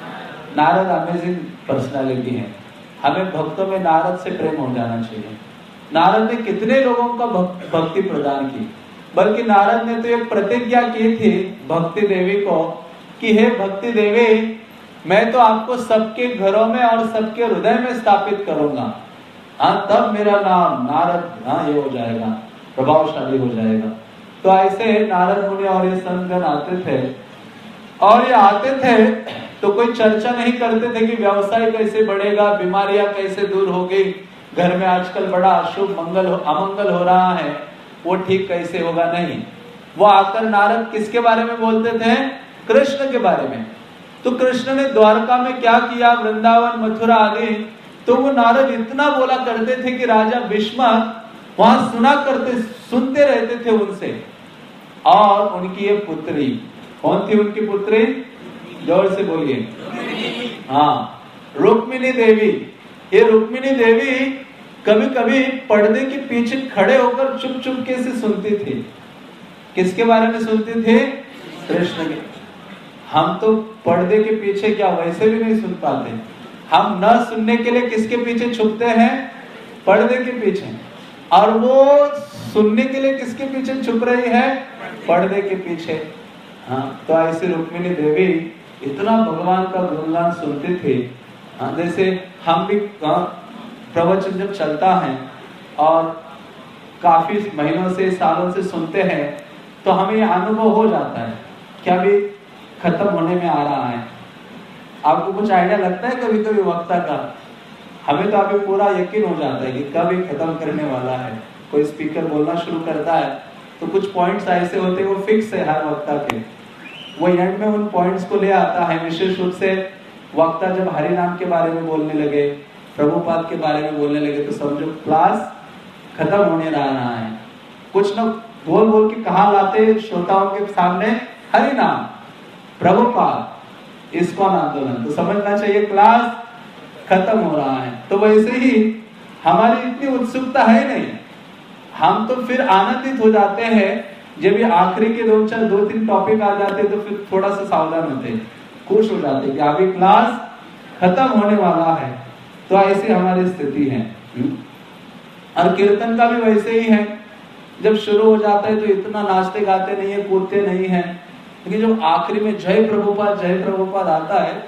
नारद। अमेजिंग पर्सनालिटी है, हमें भक्तों में नारद से प्रेम हो जाना चाहिए। नारद ने कितने लोगों का भक्ति प्रदान की, बल्कि नारद ने तो एक प्रतिज्ञा की थी भक्ति देवी को कि हे भक्ति देवी, मैं तो आपको सबके घरों में और सबके हृदय में स्थापित करूंगा। हाँ, तब मेरा नाम नारद ये हो जाएगा, प्रभावशाली हो जाएगा। तो ऐसे नारद मुनि और ये संतगण आते थे और ये आते थे तो कोई चर्चा नहीं करते थे कि व्यवसाय कैसे बढ़ेगा, बीमारियां कैसे दूर होगी, घर में आजकल बड़ा अशुभ अमंगल हो रहा है, वो ठीक कैसे होगा। नहीं, वो आकर नारद किसके बारे में बोलते थे, कृष्ण के बारे में। तो कृष्ण ने द्वारका में क्या किया, वृंदावन मथुरा आदि, तो वो नारद इतना बोला करते थे कि राजा भीष्मक वहां सुनते रहते थे उनसे। और उनकी ये पुत्री, कौन थी उनकी पुत्री, जोर से बोलिए, हाँ, रुक्मिणी देवी। ये रुक्मिणी देवी कभी कभी पर्दे के पीछे खड़े होकर चुप चुप के से सुनती थी। किसके बारे में सुनती थी, कृष्ण के। हम तो पर्दे के पीछे क्या वैसे भी नहीं सुन पाते, हम न सुनने के लिए किसके पीछे छुपते हैं, पर्दे के पीछे। और वो सुनने के लिए किसके पीछे छुप रही है? पर्दे के पीछे। हाँ, तो ऐसे रुक्मिणी देवी इतना भगवान का गुणगान सुनते थे। हाँ, जैसे हम भी प्रवचन जब चलता है और काफी महीनों से सालों से सुनते हैं तो हमें ये अनुभव हो जाता है कि अभी खत्म होने में आ रहा है। आपको कुछ आइडिया लगता है कभी कभी वक्ता का? हमें तो अभी पूरा यकीन हो जाता है कि कब ये खत्म करने वाला है। कोई स्पीकर बोलना शुरू करता है तो कुछ पॉइंट्स ऐसे होते हैं वो फिक्स है हर वक्ता के, वो एंड में उन पॉइंट्स को ले आता है। विशेष रूप से वक्ता जब हरि नाम के बारे में बोलने लगे, प्रभुपाद के बारे में बोलने लगे तो समझो क्लास खत्म होने रहा है। कुछ लोग बोल बोल के कहा लाते श्रोताओं के सामने, हरि नाम, प्रभुपाद, इस्कॉन आंदोलन, तो समझना चाहिए क्लास खत्म हो रहा है। तो वैसे ही हमारी इतनी उत्सुकता है नहीं, हम तो फिर आनंदित हो जाते हैं जब ये आखिरी के 2-3 टॉपिक आ जाते तो फिर थोड़ा सा सावधान होते, खुश हो जाते कि अभी क्लास खत्म होने वाला है। तो ऐसी हमारी स्थिति है। और कीर्तन का भी वैसे ही है, जब शुरू हो जाता है तो इतना नाचते गाते नहीं है, कूदते नहीं है, लेकिन जब आखिरी में जय प्रभुपाद आता है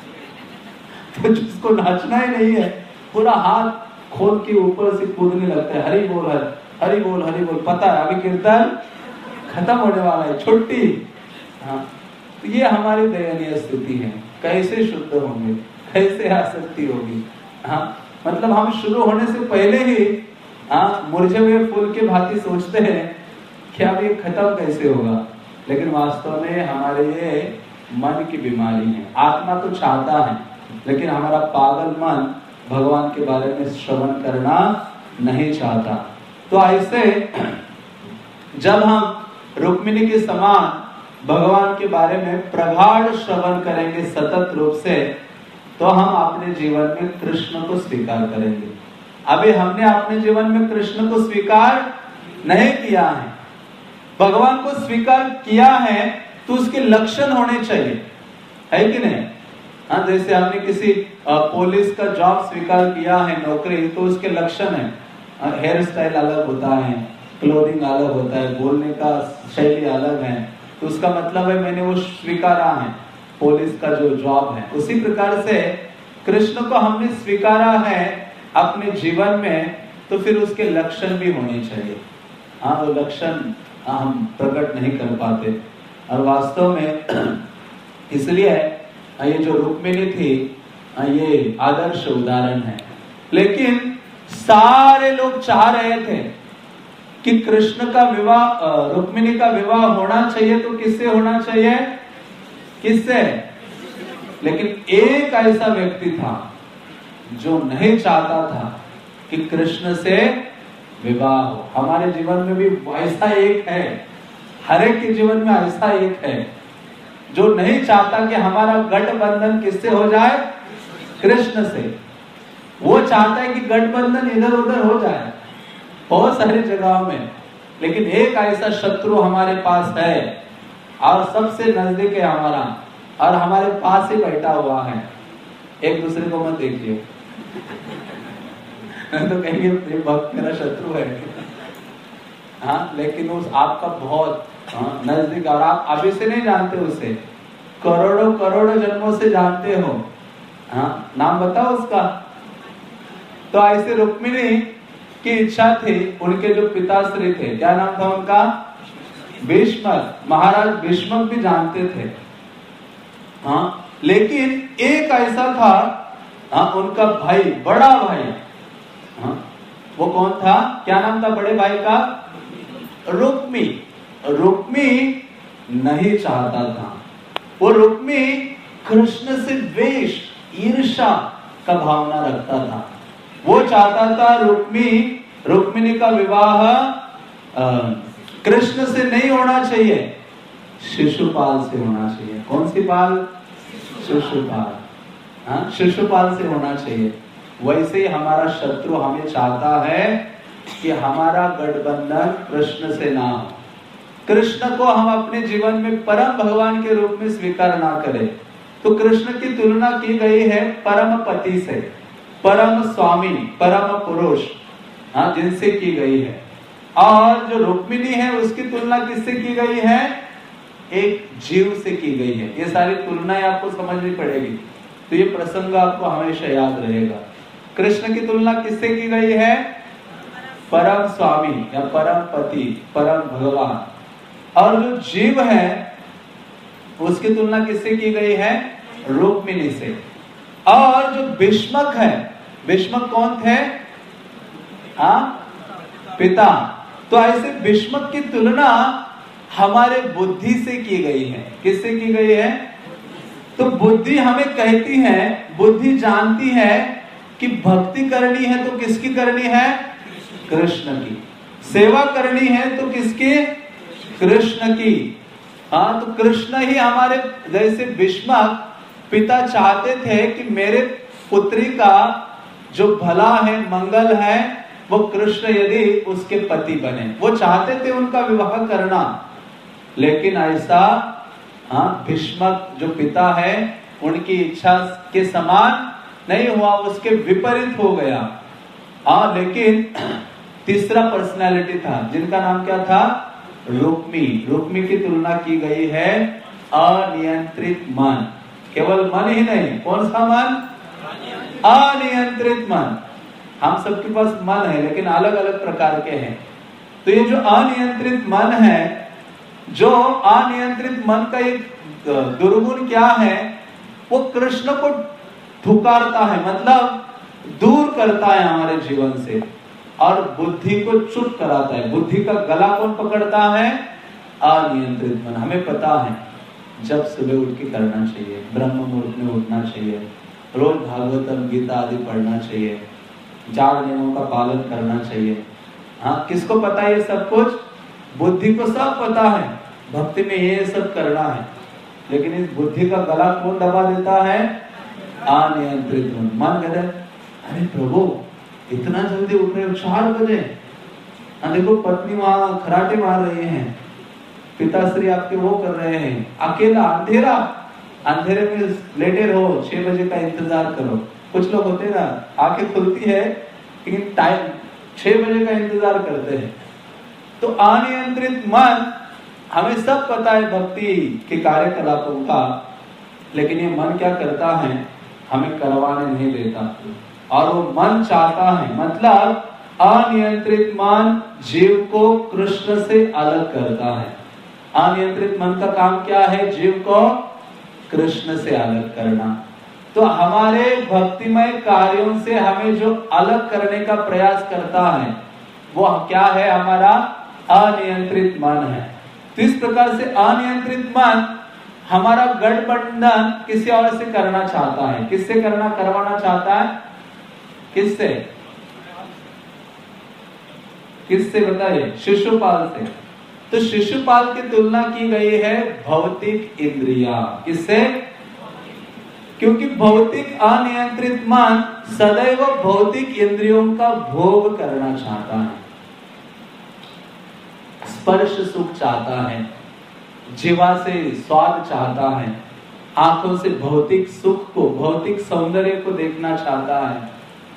तो जिसको नाचना ही नहीं है पूरा हाथ खोल के ऊपर से कूदने लगता है, हरि बोल हरि बोल हरि बोल। पता है अभी कीर्तन खत्म होने वाला है, छुट्टी। हाँ, तो ये हमारी दयनीय स्थिति है। कैसे शुद्ध होंगे, कैसे आसक्ति होगी? हाँ, मतलब हम शुरू होने से पहले ही मुरझे हुए फूल के भांति सोचते हैं कि अब ये खत्म कैसे होगा, लेकिन वास्तव में हमारे ये मन की बीमारी है। आत्मा तो चाहता है लेकिन हमारा पागल मन भगवान के बारे में श्रवण करना नहीं चाहता। तो ऐसे जब हम रुक्मिणी के समान भगवान के बारे में प्रगाढ़ श्रवण करेंगे सतत रूप से, तो हम अपने जीवन में कृष्ण को स्वीकार करेंगे। अभी हमने अपने जीवन में कृष्ण को स्वीकार नहीं किया है। भगवान को स्वीकार किया है तो उसके लक्षण होने चाहिए, है कि नहीं? हाँ, जैसे हमने किसी पुलिस का जॉब स्वीकार किया है, नौकरी, तो उसके लक्षण है, हेयर स्टाइल अलग होता है, क्लोथिंग अलग होता है, बोलने का शैली अलग है, तो उसका मतलब है मैंने वो स्वीकारा है पुलिस का जो जॉब है। उसी प्रकार से कृष्ण को हमने स्वीकारा है अपने जीवन में, तो फिर उसके लक्षण भी होने चाहिए। हाँ, वो लक्षण हम प्रकट नहीं कर पाते। और वास्तव में इसलिए ये जो रुक्मिणी थी ये आदर्श उदाहरण है। लेकिन सारे लोग चाह रहे थे कि कृष्ण का विवाह, रुक्मिणी का विवाह होना चाहिए, तो किससे होना चाहिए? किससे? लेकिन एक ऐसा व्यक्ति था जो नहीं चाहता था कि कृष्ण से विवाह हो। हमारे जीवन में भी ऐसा एक है, हर एक के जीवन में ऐसा एक है जो नहीं चाहता कि हमारा गठबंधन किससे हो जाए? कृष्ण से। वो चाहता है कि गठबंधन इधर उधर हो जाए बहुत सारी जगहों में, लेकिन एक ऐसा शत्रु हमारे पास है और सबसे नजदीक है हमारा, और हमारे पास ही बैठा हुआ है। एक दूसरे को मत देखिए तो कहेंगे ये भक्त मेरा शत्रु है। हाँ, लेकिन उस आपका बहुत नजदीक, और आप अभी से नहीं जानते उसे, करोड़ों जन्मों से जानते हो। हाँ, नाम बताओ उसका। तो ऐसे रुक्मिणी की इच्छा थी, उनके जो पिताश्री थे, क्या नाम था उनका? भीष्मक। महाराज भीष्मक भी जानते थे। हाँ, लेकिन एक ऐसा था, हाँ, उनका भाई, बड़ा भाई। हाँ, वो कौन था? क्या नाम था बड़े भाई का? रुक्मी। रुक्मी नहीं चाहता था, वो रुक्मी कृष्ण से द्वेष, ईर्ष्या का भावना रखता था। वो चाहता था रुक्मिणी का विवाह कृष्ण से नहीं होना चाहिए, शिशुपाल से होना चाहिए। कौन सी पाल? शिशुपाल। हाँ, शिशुपाल से होना चाहिए। वैसे ही हमारा शत्रु हमें चाहता है कि हमारा गठबंधन कृष्ण से ना हो, कृष्ण को हम अपने जीवन में परम भगवान के रूप में स्वीकार ना करें। तो कृष्ण की तुलना की गई है परम पति से, परम स्वामी, परम पुरुष। हाँ, जिनसे की गई है। और जो रुक्मिणी है उसकी तुलना किससे की गई है? एक जीव से की गई है। ये सारी तुलनाएं आपको समझनी पड़ेगी, तो ये प्रसंग आपको हमेशा याद रहेगा। कृष्ण की तुलना किससे की गई है? परम स्वामी या परम पति, परम भगवान। और जो जीव है उसकी तुलना किससे की गई है? रुक्मिणी से। और जो भीष्मक है, भीष्मक कौन थे? पिता। तो ऐसे भीष्मक की तुलना हमारे बुद्धि से की गई है। किससे की गई है? तो बुद्धि हमें कहती है, बुद्धि जानती है कि भक्ति करनी है तो किसकी करनी है? कृष्ण की। सेवा करनी है तो किसकी? कृष्ण की। हाँ, तो कृष्ण ही हमारे, जैसे भीष्मक पिता चाहते थे कि मेरे पुत्री का जो भला है, मंगल है, वो कृष्ण यदि उसके पति बने, वो चाहते थे उनका विवाह करना। लेकिन ऐसा भीष्मक जो पिता है उनकी इच्छा के समान नहीं हुआ, उसके विपरीत हो गया। लेकिन तीसरा पर्सनालिटी था जिनका नाम क्या था? रुक्मी। रुक्मी की तुलना की गई है अनियंत्रित मन। केवल मन ही नहीं, कौन सा मन? अनियंत्रित मन। हम सबके पास मन है लेकिन अलग अलग प्रकार के हैं। तो ये जो अनियंत्रित मन है, जो अनियंत्रित मन का एक दुर्गुण क्या है? वो कृष्ण को ठुकारता है, मतलब दूर करता है हमारे जीवन से, और बुद्धि को चुप कराता है। बुद्धि का गला कौन पकड़ता है? अनियंत्रित मन। हमें पता है जब सुबह उठ के करना चाहिए, ब्रह्म मुहूर्त में उठना चाहिए, रोज भागवतम गीता आदि पढ़ना चाहिए, 4 नियमों का पालन करना चाहिए। हाँ, किसको पता है ये सब कुछ? बुद्धि को सब पता है, भक्ति में ये सब करना है। लेकिन इस बुद्धि का गला कौन दबा देता है? अनियंत्रित मन। मन कहता है, अरे प्रभु इतना जल्दी उठ रहे हो, 4 बजे। देखो पत्नी वहां खराटे मार रही हैं, पिताश्री आपके वो कर रहे हैं, अकेला अंधेरा, अंधेरे में लेटे रहो, 6 बजे का इंतजार करो। कुछ लोग होते हैं ना, आंखें खुलती है लेकिन टाइम 6 बजे का इंतजार करते हैं। तो अनियंत्रित मन, हमें सब पता है भक्ति के कार्यकलापों का, लेकिन ये मन क्या करता है? हमें करवाने नहीं देता। और वो मन चाहता है, मतलब अनियंत्रित मन जीव को कृष्ण से अलग करता है। अनियंत्रित मन का काम क्या है? जीव को कृष्ण से अलग करना। तो हमारे भक्तिमय कार्यों से हमें जो अलग करने का प्रयास करता है वो क्या है? हमारा अनियंत्रित मन है। तो इस प्रकार से अनियंत्रित मन हमारा गठबंधन किसी और से करना चाहता है। किससे करवाना चाहता है? किससे? किससे बताइए? शिशुपाल से। तो शिशुपाल की तुलना की गई है भौतिक इंद्रिया। किससे? क्योंकि भौतिक अनियंत्रित मन सदैव भौतिक इंद्रियों का भोग करना चाहता है, स्पर्श सुख चाहता है, जीवा से स्वाद चाहता है, आंखों से भौतिक सुख को, भौतिक सौंदर्य को देखना चाहता है,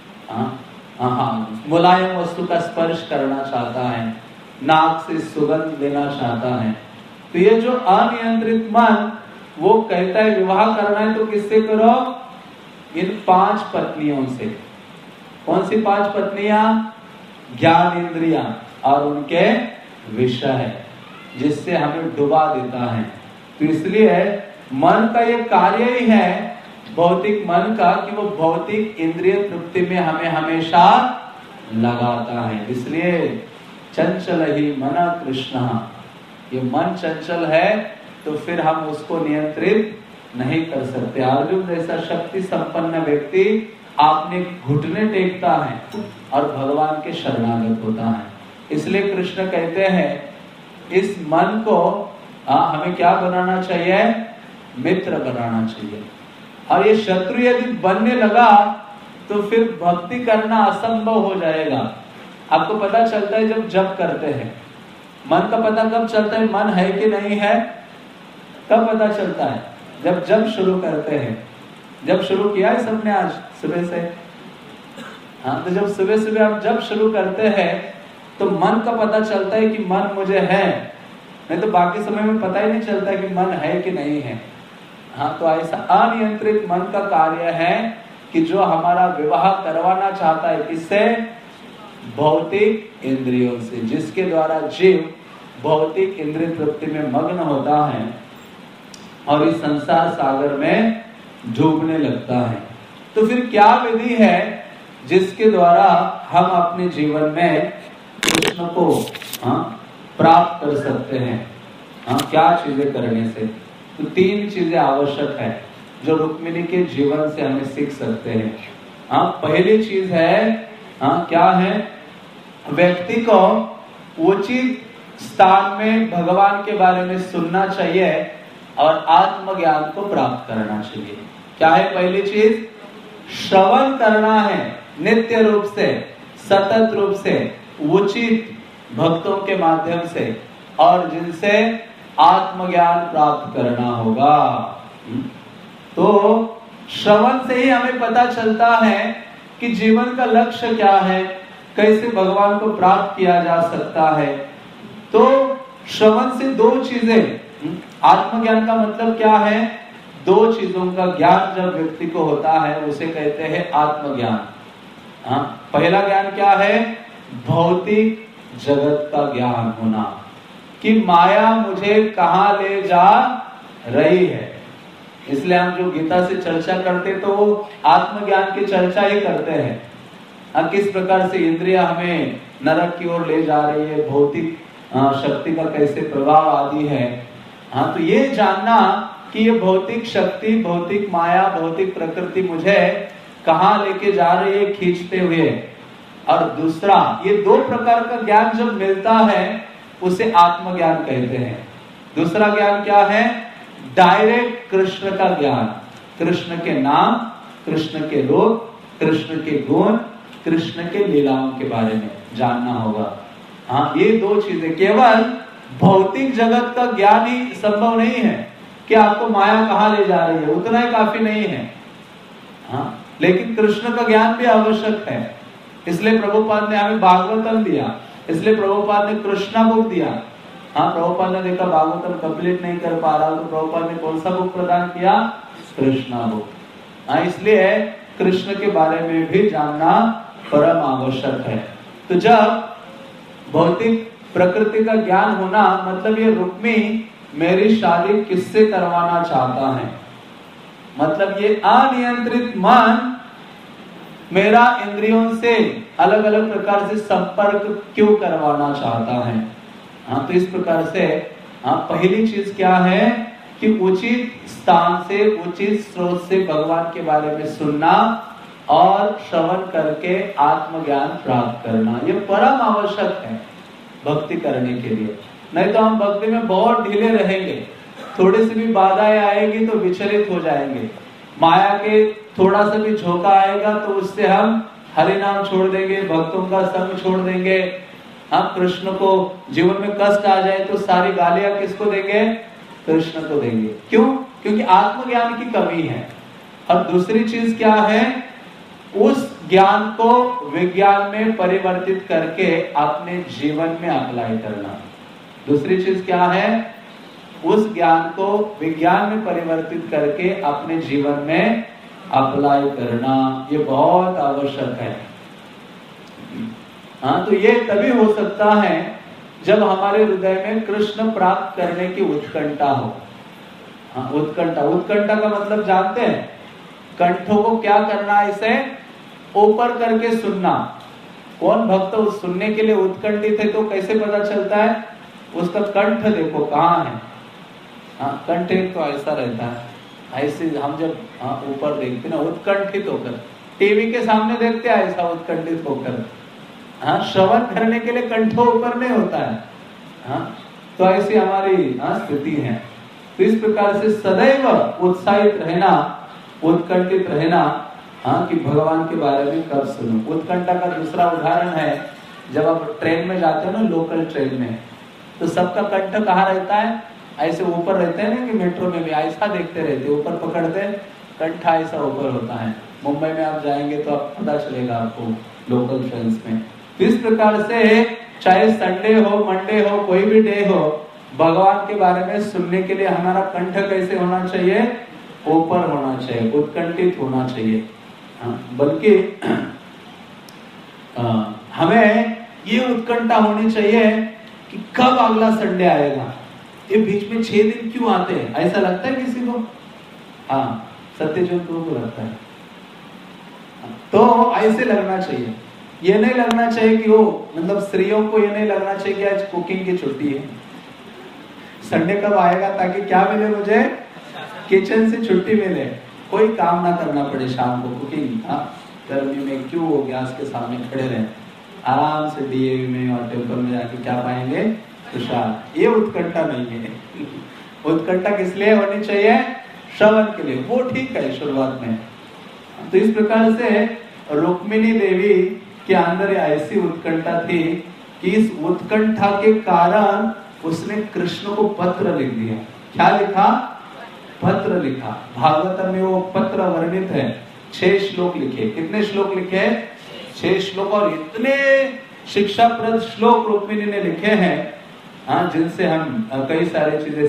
मुलायम वस्तु का स्पर्श करना चाहता है, नाक से सुगंध लेना चाहता है। तो ये जो अनियंत्रित मन, वो कहता है विवाह करना है तो किससे करो? इन 5 पत्नियों से। कौन सी 5 पत्नियां? ज्ञान इंद्रियां और उनके विषय, जिससे हमें डुबा देता है। तो इसलिए मन का ये कार्य ही है, भौतिक मन का, कि वो भौतिक इंद्रिय तृप्ति में हमें हमेशा लगाता है। इसलिए चंचल ही मन कृष्ण, ये मन चंचल है तो फिर हम उसको नियंत्रित नहीं कर सकते। अर्जुन जैसा शक्ति संपन्न व्यक्ति आपने घुटने टेकता है और भगवान के शरणागत होता है। इसलिए कृष्ण कहते हैं इस मन को हमें क्या बनाना चाहिए? मित्र बनाना चाहिए। और ये शत्रु यदि बनने लगा तो फिर भक्ति करना असंभव हो जाएगा। आपको पता चलता है जब जप करते हैं। मन का पता कब चलता है मन है कि नहीं है? कब पता चलता है? जब शुरू करते हैं। जब शुरू किया है सबने आज सुबह से, हाँ, तो जब सुबह सुबह आप जब शुरू करते हैं तो मन का पता चलता है कि मन मुझे है, नहीं तो बाकी समय में पता ही नहीं चलता कि मन है कि नहीं है। हाँ, तो ऐसा अनियंत्रित मन का कार्य है कि जो हमारा विवाह करवाना चाहता है, किससे? भौतिक इंद्रियों से, जिसके द्वारा जीव भौतिक इंद्रिय तृप्ति में मग्न होता है और इस संसार सागर में डूबने लगता है। तो फिर क्या विधि है जिसके द्वारा हम अपने जीवन में कृष्ण को प्राप्त कर सकते हैं? क्या चीजें करने से? तो 3 चीजें आवश्यक है जो रुक्मिणी के जीवन से हमें सीख सकते हैं। पहली चीज है, क्या है? व्यक्ति को उचित स्थान में भगवान के बारे में सुनना चाहिए और आत्मज्ञान को प्राप्त करना चाहिए। क्या है पहली चीज? श्रवण करना है नित्य रूप से, सतत रूप से, उचित भक्तों के माध्यम से, और जिनसे आत्मज्ञान प्राप्त करना होगा। तो श्रवण से ही हमें पता चलता है कि जीवन का लक्ष्य क्या है, कैसे भगवान को प्राप्त किया जा सकता है। तो श्रवण से 2 चीजें, आत्मज्ञान का मतलब क्या है? 2 चीजों का ज्ञान जब व्यक्ति को होता है उसे कहते हैं आत्मज्ञान। पहला ज्ञान क्या है? भौतिक जगत का ज्ञान होना, कि माया मुझे कहां ले जा रही है। इसलिए हम जो गीता से चर्चा करते तो वो आत्मज्ञान की चर्चा ही करते हैं। किस प्रकार से इंद्रियां हमें नरक की ओर ले जा रही है, भौतिक शक्ति का कैसे प्रभाव आदि है। तो ये जानना कि ये भौतिक शक्ति, भौतिक माया, भौतिक प्रकृति मुझे कहां लेके जा रही है खींचते हुए। और दूसरा, ये 2 प्रकार का ज्ञान जब मिलता है उसे आत्मज्ञान कहते हैं। दूसरा ज्ञान क्या है? डायरेक्ट कृष्ण का ज्ञान, कृष्ण के नाम, कृष्ण के रूप, कृष्ण के गुण, कृष्ण के लीलाओं के बारे में जानना होगा। ये 2 चीजें, केवल भौतिक जगत का ज्ञान ही संभव नहीं है कि आपको माया कहां ले जा रही है, उतना ही काफी नहीं है। लेकिन कृष्ण का ज्ञान भी आवश्यक है। इसलिए प्रभुपाद ने हमें भागवतम दिया, इसलिए प्रभुपाद ने कृष्णा बुक दिया। प्रभुपाद ने देखा भागवतम कंप्लीट नहीं कर पा रहा, तो प्रभुपाद ने कौन सा बुक प्रदान किया? कृष्णा बुक। इसलिए कृष्ण के बारे में भी जानना परम आवश्यक है। तो जब भौतिक प्रकृति का ज्ञान होना, मतलब ये रुक्मी मेरी शादी किससे करवाना चाहता है, मतलब ये अनियंत्रित मन मेरा इंद्रियों से अलग अलग प्रकार से संपर्क क्यों करवाना चाहता है। तो इस प्रकार से पहली चीज क्या है कि उचित स्थान से, उचित स्रोत से भगवान के बारे में सुनना और श्रवण करके आत्मज्ञान प्राप्त करना, ये परम आवश्यक है भक्ति करने के लिए। नहीं तो हम भक्ति में बहुत ढीले रहेंगे, थोड़ी सी भी बाधाएं आएगी तो विचलित हो जाएंगे, माया के थोड़ा सा भी झोंका आएगा तो उससे हम हरि नाम छोड़ देंगे, भक्तों का संग छोड़ देंगे। हम कृष्ण को जीवन में कष्ट आ जाए तो सारी गालियां किसको देंगे? कृष्ण को देंगे। क्यों? क्योंकि आत्मज्ञान की कमी है। और दूसरी चीज क्या है? उस ज्ञान को विज्ञान में परिवर्तित करके अपने जीवन में अप्लाई करना। दूसरी चीज क्या है? उस ज्ञान को विज्ञान में परिवर्तित करके अपने जीवन में अप्लाई करना, ये बहुत आवश्यक है। तो ये तभी हो सकता है जब हमारे हृदय में कृष्ण प्राप्त करने की उत्कंठा हो। उत्कंठा का मतलब जानते हैं? कंठों को क्या करना है? इसे ऊपर करके सुनना। कौन भक्त उस सुनने के लिए उत्कंठित है तो कैसे पता चलता है? उसका कंठ देखो कहाँ है। कंठ एक तो ऐसा रहता है, ऐसे हम जब ऊपर देखते ना उत्कंठित होकर, टीवी के सामने देखते हैं ऐसा उत्कंठित होकर। श्रवण करने के लिए कंठ ऊपर नहीं होता है। तो ऐसी हमारी स्थिति है। तो इस प्रकार से सदैव उत्साहित रहना, उत्कंठित रहना, कि भगवान के बारे में कब सुनो। उत्कंठा का दूसरा उदाहरण है, जब आप ट्रेन में जाते हो ना, लोकल ट्रेन में, तो सबका कंठ कहाँ रहता है? ऐसे ऊपर रहते हैं ना, कि मेट्रो में भी ऐसा देखते रहते, ऊपर पकड़ते कंठा ऐसा ऊपर होता है। मुंबई में आप जाएंगे तो आप पता चलेगा आपको लोकल ट्रेन्स में। इस प्रकार से चाहे संडे हो, मंडे हो, कोई भी डे हो, भगवान के बारे में सुनने के लिए हमारा कंठ कैसे होना चाहिए? ऊपर होना चाहिए, उत्कंठित होना चाहिए। बल्कि हमें ये उत्कंठा होनी चाहिए कि कब अगला संडे आएगा, ये बीच में 6 दिन क्यों आते हैं? ऐसा लगता है किसी को? हाँ, सत्यजोत को लगता है। तो ऐसे लगना चाहिए, ये नहीं लगना चाहिए कि वो मतलब स्त्रियों को ये नहीं लगना चाहिए कि आज कुकिंग की छुट्टी है, संडे कब आएगा ताकि क्या मिले मुझे? किचन से छुट्टी मिले, कोई काम ना करना पड़े शाम को। कुकिंग गर्मी में क्यों वो गैस के सामने खड़े रहे, आराम से डीएवी में और टेम्पल में जाके क्या पाएंगे? प्रसाद। ये उत्कंठा नहीं है। उत्कंठा किस लिए होनी चाहिए? श्रवण के लिए। वो ठीक है शुरुआत में। तो इस प्रकार से रुक्मिणी देवी के अंदर ऐसी उत्कंठा थी कि इस उत्कंठा के कारण उसने कृष्ण को पत्र लिख दिया। क्या लिखा? पत्र लिखा। भागवत में वो पत्र वर्णित है, 6 श्लोक लिखे। कितने श्लोक लिखे? 6 श्लोक। और इतने शिक्षाप्रद श्लोक रुक्मिणी ने लिखे हैं जिनसे हम कई सारी चीजें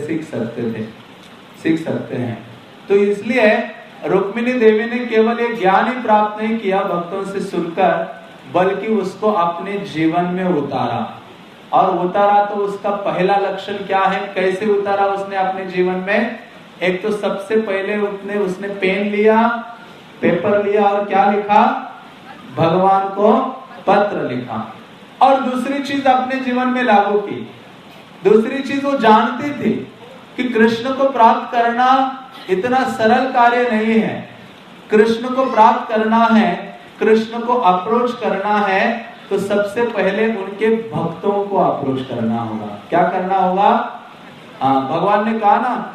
सीख सकते हैं। तो इसलिए रुक्मिणी देवी ने केवल ये ज्ञान ही प्राप्त नहीं किया भक्तों से सुनकर, बल्कि उसको अपने जीवन में उतारा। और उतारा तो उसका पहला लक्षण क्या है? कैसे उतारा उसने अपने जीवन में? एक तो सबसे पहले उसने पेन लिया, पेपर लिया और क्या लिखा? भगवान को पत्र लिखा। और दूसरी चीज अपने जीवन में लागू की। दूसरी चीज वो जानती थी कि कृष्ण को प्राप्त करना इतना सरल कार्य नहीं है। कृष्ण को प्राप्त करना है, कृष्ण को अप्रोच करना है, तो सबसे पहले उनके भक्तों को अप्रोच करना होगा। क्या करना होगा? भगवान ने कहा ना,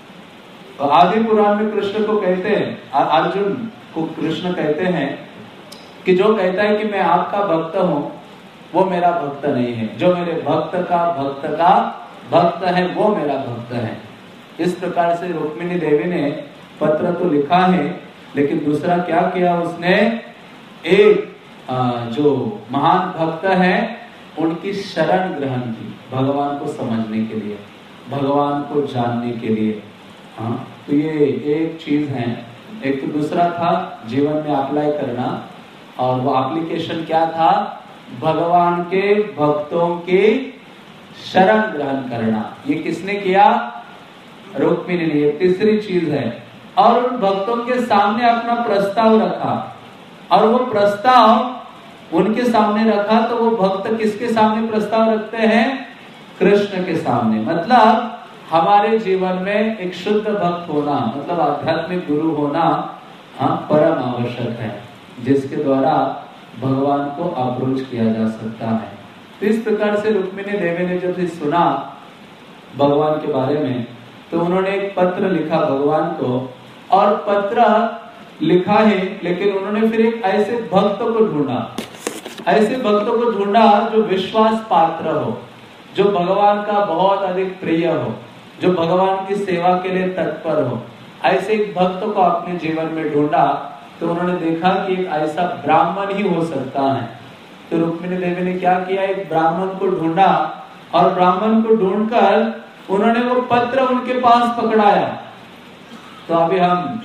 आदि पुराण में कृष्ण को कहते हैं, अर्जुन को कृष्ण कहते हैं कि जो कहता है कि मैं आपका भक्त हूं, वो मेरा भक्त नहीं है। जो मेरे भक्त का भक्त है, वो मेरा भक्त है। इस प्रकार से रुक्मिणी देवी ने पत्र तो लिखा है, लेकिन दूसरा क्या किया उसने? एक जो महान भक्त है उनकी शरण ग्रहण की, भगवान को समझने के लिए, भगवान को जानने के लिए। तो ये एक चीज है। एक तो दूसरा था जीवन में अप्लाई करना, और वो एप्लीकेशन क्या था? भगवान के भक्तों की शरण ग्रहण करना। ये किसने किया? रुक्मिणी ने। ये तीसरी चीज है। और उन भक्तों के सामने अपना प्रस्ताव रखा, और वो प्रस्ताव उनके सामने रखा तो वो भक्त किसके सामने प्रस्ताव रखते हैं? कृष्ण के सामने। मतलब हमारे जीवन में एक शुद्ध भक्त होना, मतलब आध्यात्मिक गुरु होना परम आवश्यक है, जिसके द्वारा भगवान को अप्रोच किया जा सकता है। तो इस प्रकार से रुक्मिणी देवी ने जब सुना भगवान के बारे में, तो उन्होंने एक पत्र लिखा भगवान को। और पत्र लिखा है, लेकिन उन्होंने फिर एक ऐसे भक्त को ढूंढा, ऐसे भक्तों को ढूंढा जो विश्वास पात्र हो, जो भगवान का बहुत अधिक प्रिय हो, जो भगवान की सेवा के लिए तत्पर हो। ऐसे एक भक्त को अपने जीवन में ढूंढा, तो उन्होंने देखा कि एक ऐसा ब्राह्मण ही हो सकता है। तो रुक्मिणी देवी ने क्या किया? एक ब्राह्मण को ढूंढा, और ब्राह्मण को ढूंढकर उन्होंने वो पत्र उनके पास पकड़ाया। तो अभी हम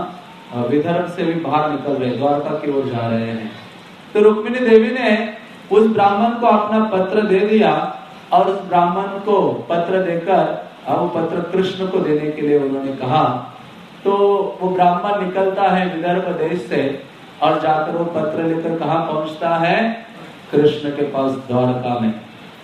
विदर्भ से भी बाहर निकल रहे, द्वारका की ओर जा रहे हैं। तो रुक्मिणी देवी ने उस ब्राह्मण को अपना पत्र दे दिया, और उस ब्राह्मण को पत्र देकर वो पत्र कृष्ण को देने के लिए उन्होंने कहा। तो वो ब्राह्मण निकलता है विदर्भ देश से, और जाकर वो पत्र लेकर कहाँ पहुंचता है? कृष्ण के पास द्वारका में।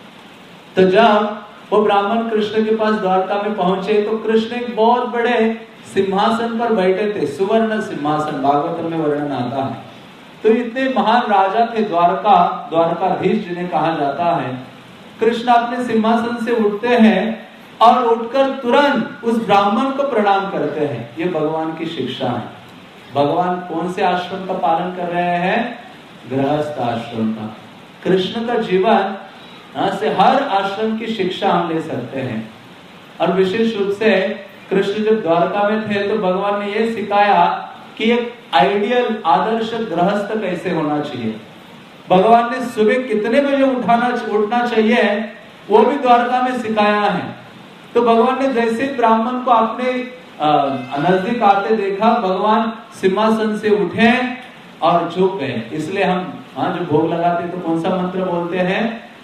तो जब वो ब्राह्मण कृष्ण के पास द्वारका में पहुंचे, तो कृष्ण एक बहुत बड़े सिंहासन पर बैठे थे, सुवर्ण सिंहासन, भागवत में वर्णन आता है। तो इतने महान राजा थे, द्वारकाधीश जिन्हें कहा जाता है। कृष्ण अपने सिंहासन से उठते हैं और उठकर तुरंत उस ब्राह्मण को प्रणाम करते हैं। ये भगवान की शिक्षा है। भगवान कौन से आश्रम का पालन कर रहे हैं? गृहस्थ आश्रम का। कृष्ण का जीवन से हर आश्रम की शिक्षा हम ले सकते हैं, और विशेष रूप से कृष्ण जब द्वारका में थे तो भगवान ने ये सिखाया कि एक आइडियल आदर्श गृहस्थ कैसे होना चाहिए। भगवान ने सुबह कितने बजे उठना चाहिए वो भी द्वारका में सिखाया है। तो भगवान ने जैसे ब्राह्मण को अपने नजदीक आते देखा, भगवान सिंहासन से उठे और झुक गए। इसलिए हम जो भोग लगाते तो कौन सा मंत्र बोलते हैं?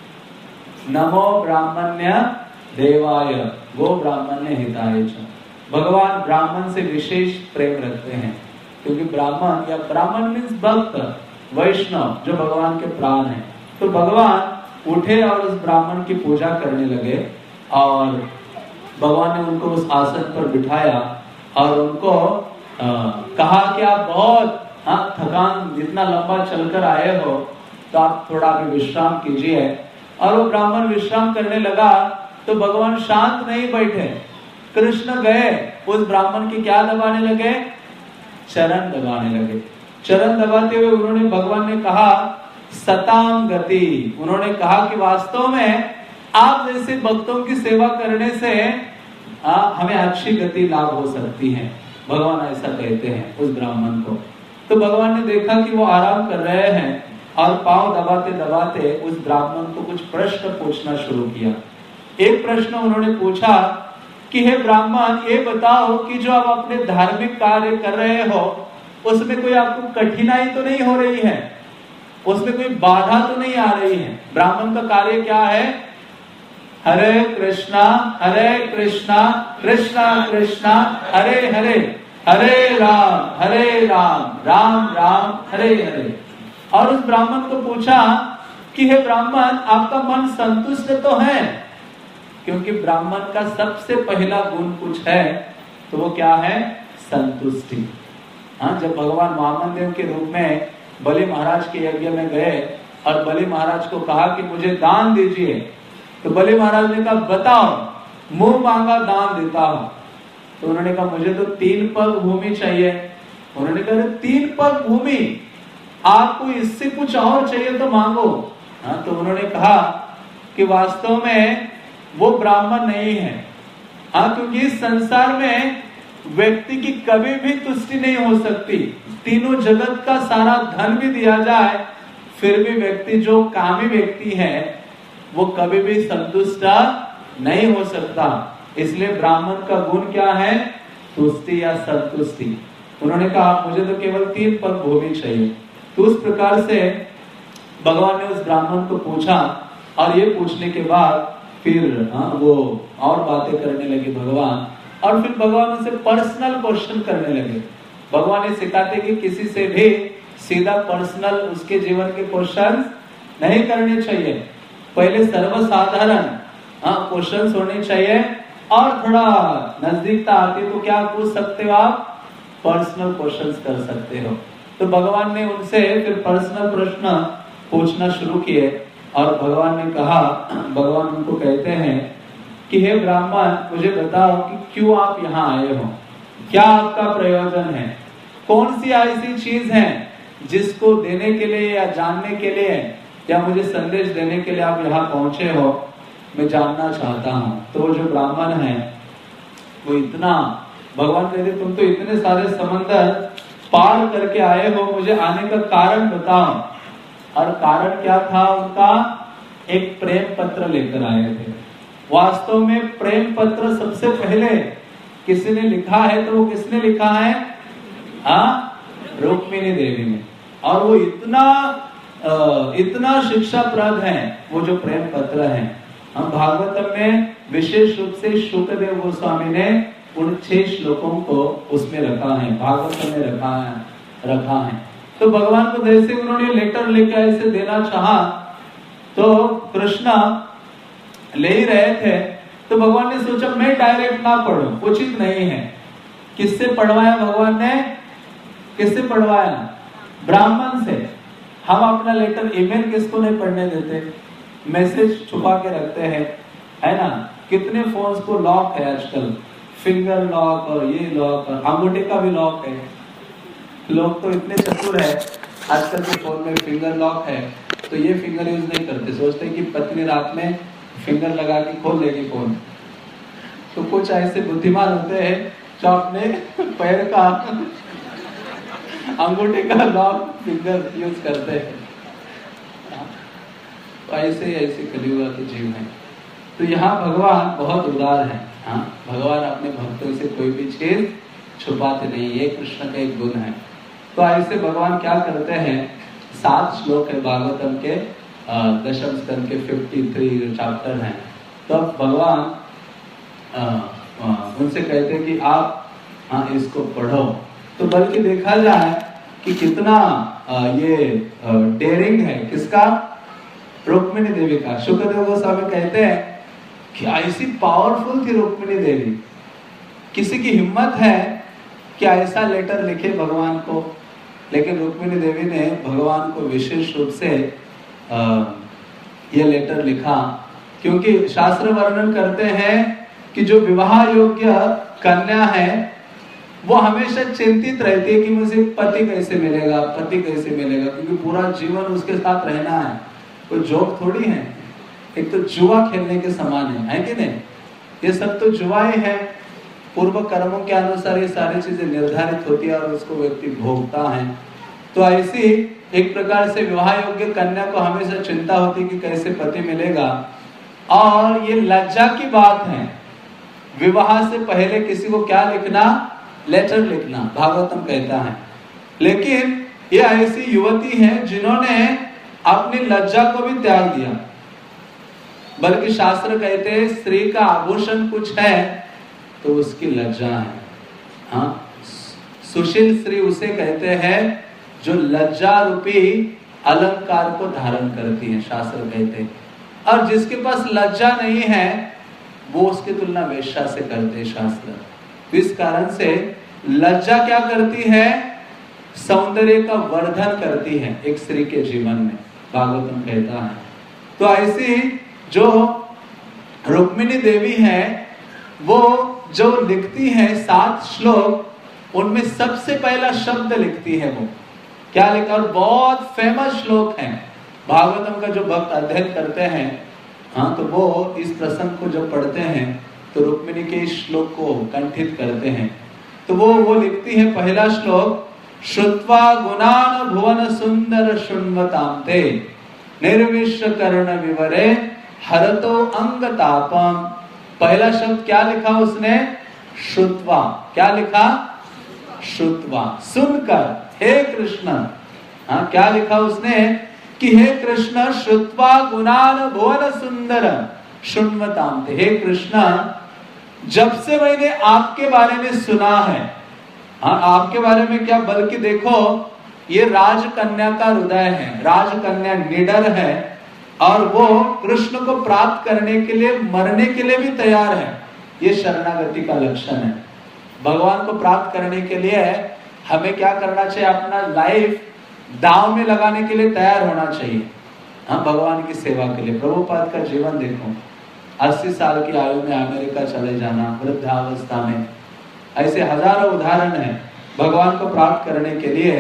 नमो ब्राह्मण्य देवाय गो ब्राह्मण्य हिताय च। भगवान ब्राह्मण से विशेष प्रेम रखते हैं, क्योंकि ब्राह्मण या ब्राह्मण मीन्स भक्त, वैष्णव जो भगवान के प्राण है। तो भगवान उठे और उस ब्राह्मण की पूजा करने लगे और भगवान ने उनको उस आसन पर बिठाया और उनको कहा कि आप बहुत थकान, जितना लंबा चलकर आए हो तो आप थोड़ा अभी विश्राम कीजिए। और वो ब्राह्मण विश्राम करने लगा तो भगवान शांत नहीं बैठे। कृष्ण गए उस ब्राह्मण की क्या दबाने लगे? चरण दबाने लगे। चरण दबाते हुए उन्होंने, भगवान ने कहा सताम गति। उन्होंने कहा कि वास्तव में आप जैसे भक्तों की सेवा करने से हमें अच्छी गति लाभ हो सकती है। भगवान ऐसा कहते हैं उस ब्राह्मण को। तो भगवान ने देखा कि वो आराम कर रहे हैं और पांव दबाते दबाते उस ब्राह्मण को कुछ प्रश्न पूछना शुरू किया। एक प्रश्न उन्होंने पूछा कि हे ब्राह्मण, ये बताओ कि जो आप अपने धार्मिक कार्य कर रहे हो उसमें कोई आपको कठिनाई तो नहीं हो रही है, उसमें कोई बाधा तो नहीं आ रही है? ब्राह्मण का कार्य क्या है? हरे कृष्णा कृष्णा कृष्णा हरे हरे, हरे राम राम राम हरे हरे। और उस ब्राह्मण को पूछा कि हे ब्राह्मण, आपका मन संतुष्ट तो है? क्योंकि ब्राह्मण का सबसे पहला गुण कुछ है तो वो क्या है? संतुष्टि। जब भगवान वामन देव के रूप में बलि महाराज के यज्ञ में गए और बलि महाराज को कहा कि मुझे दान दीजिए, तो बलि महाराज ने कहा बताओ, मुंह मांगा दान देता हूं। तो उन्होंने कहा मुझे तो 3 पग भूमि चाहिए। उन्होंने कहा 3 पग भूमि, आपको इससे कुछ और चाहिए तो मांगो। तो उन्होंने कहा कि वास्तव में वो ब्राह्मण नहीं है। क्योंकि इस संसार में व्यक्ति की कभी भी तुष्टि नहीं हो सकती। तीनों जगत का सारा धन भी दिया जाए फिर भी व्यक्ति जो कामी व्यक्ति है वो कभी भी संतुष्ट नहीं हो सकता। इसलिए ब्राह्मण का गुण क्या है? तुष्टि या संतुष्टि। उन्होंने कहा मुझे तो केवल 3 पग भूमि चाहिए। तो उस प्रकार से भगवान ने उस ब्राह्मण को पूछा और ये पूछने के बाद फिर वो और बातें करने लगे भगवान। और फिर भगवान उनसे पर्सनल क्वेश्चन करने लगे। भगवान ये सिखाते कि किसी से भी सीधा पर्सनल उसके जीवन के क्वेश्चन नहीं करने चाहिए। पहले सर्वसाधारण क्वेश्चन होने चाहिए और थोड़ा नजदीकता आती तो क्या पूछ सकते हो आप? पर्सनल क्वेश्चंस कर सकते हो। तो भगवान ने उनसे फिर पर्सनल प्रश्न पूछना शुरू किए और भगवान ने कहा, भगवान उनको कहते हैं कि हे ब्राह्मण, मुझे बताओ कि क्यों आप यहाँ आए हो, क्या आपका प्रयोजन है, कौन सी ऐसी चीज है जिसको देने के लिए या जानने के लिए या मुझे संदेश देने के लिए आप यहाँ पहुंचे हो, मैं जानना चाहता हूँ। तो वो जो ब्राह्मण है वो इतना, भगवान कहते तुम तो इतने सारे समंदर पार करके आए हो, मुझे आने का कारण बताओ। और कारण क्या था उनका? एक प्रेम पत्र लेकर आए थे। वास्तव में प्रेम पत्र सबसे पहले किसी ने लिखा है तो वो किसने लिखा है? रुक्मिणी देवी ने। और वो इतना शिक्षाप्रद है वो जो प्रेम पत्र है। हम भागवतम में विशेष रूप से शुकदेव गोस्वामी ने उन 6 श्लोकों को उसमें रखा है, भागवतम में रखा है। तो भगवान को जैसे उन्होंने लेटर लेके ऐसे देना चाहा तो कृष्णा ले ही रहे थे, तो भगवान ने सोचा मैं डायरेक्ट ना पढ़ूं, उचित नहीं है। किससे पढ़वाया भगवान ने? किससे पढ़वाया? ब्राह्मण से। हम अपना लेटर ईमेल किसको नहीं पढ़ने देते, मैसेज छुपा के रखते हैं, है ना। कितने फोन्स को लॉक है आजकल, फिंगर लॉक और ये लॉक और अंगूठे का भी लॉक है। लोग तो इतने चतुर है, आजकल के फोन में फिंगर लॉक है तो ये फिंगर यूज नहीं करते, सोचते कि पत्नी रात में फिंगर लगा के खोल लेगी फोन। तो कुछ ऐसे बुद्धिमान होते हैं जो अपने पैर का अंगूठे का लॉन्ग फिंगर यूज करते हैं। तो ऐसे ऐसे कलियुग के जीव हैं। तो यहाँ भगवान बहुत उदार है। हाँ, भगवान अपने भक्तों से कोई भी चीज छुपाते नहीं, ये कृष्ण का एक गुण है। तो ऐसे भगवान क्या करते हैं, 7 श्लोक है भागवतम के दशम स्कंद के 53 चैप्टर हैं। तो अब भगवान उनसे कहते हैं कि आप इसको पढ़ो। तो बल्कि देखा जाए कि कितना ये डेयरिंग है, किसका, रुक्मिणी देवी का। शुक्रदेव गोस्वामी कहते हैं कि ऐसी पावरफुल थी रुक्मिणी देवी, किसी की हिम्मत है कि ऐसा लेटर लिखे भगवान को, लेकिन रुक्मिणी देवी ने भगवान को विशेष रूप से यह लेटर लिखा, क्योंकि शास्त्र वर्णन करते हैं कि जो विवाह योग्य कन्या है वो हमेशा चिंतित रहती है कि मुझे पति कैसे मिलेगा, पति कैसे मिलेगा, क्योंकि पूरा जीवन उसके साथ रहना है। कोई जोक थोड़ी है, एक तो जुआ खेलने के समान है कि नहीं? ये सब तो जुआएं हैं, पूर्व कर्मों के अनुसार ये सारी चीजें निर्धारित होती है और उसको व्यक्ति भोगता है। तो ऐसी एक प्रकार से विवाह योग्य कन्या को हमेशा चिंता होती कि कैसे पति मिलेगा। और ये लज्जा की बात है, विवाह से पहले किसी को क्या लिखना, लेटर लिखना, भागवतम कहता है। लेकिन ये ऐसी युवती है जिन्होंने अपनी लज्जा को भी त्याग दिया। बल्कि शास्त्र कहते हैं स्त्री का आभूषण कुछ है तो उसकी लज्जा है। हाँ, सुशील स्त्री उसे कहते हैं जो लज्जा रूपी अलंकार को धारण करती है, शास्त्र कहते हैं। और जिसके पास लज्जा नहीं है वो उसकी तुलना वेश्या से करते हैं शास्त्र। इस कारण से लज्जा क्या करती है, सौंदर्य का वर्धन करती है एक स्त्री के जीवन में, भागवतम कहता है। तो ऐसी जो रुक्मिणी देवी है वो जो लिखती है 7 श्लोक, उनमें सबसे पहला शब्द लिखती है वो क्या लिखा, और बहुत फेमस श्लोक है भागवतम का। जो भक्त अध्ययन करते हैं हाँ, तो वो इस प्रसंग को जब पढ़ते हैं तो रुक्मिणी के इस श्लोक को कंठित करते हैं। तो वो लिखती है पहला श्लोक, श्रुत्वा गुणान भुवन सुंदर शृण्वतां ते निर्विश्य कर्ण विवरे हरतो अंग तापम। पहला शब्द क्या लिखा उसने, श्रुत्वा। क्या लिखा, श्रुत्वा, सुनकर। हे कृष्ण, हाँ, क्या लिखा उसने कि हे कृष्ण श्रुत्वा गुणान भुवन सुंदर शृण्वतां ते। हे कृष्ण, जब से मैंने आपके बारे में सुना है, हाँ, आपके बारे में क्या, बल्कि देखो ये राजकन्या का हृदय है, राजकन्या निडर है और वो कृष्ण को प्राप्त करने के लिए मरने के लिए भी तैयार है। ये शरणागति का लक्षण है। भगवान को प्राप्त करने के लिए हमें क्या करना चाहिए, अपना लाइफ दांव में लगाने के लिए तैयार होना चाहिए। हाँ, भगवान की सेवा के लिए। प्रभुपाद का जीवन देखो, 80 साल की आयु में अमेरिका चले जाना, वृद्धावस्था में, ऐसे हजारों उदाहरण हैं भगवान को प्राप्त करने के लिए।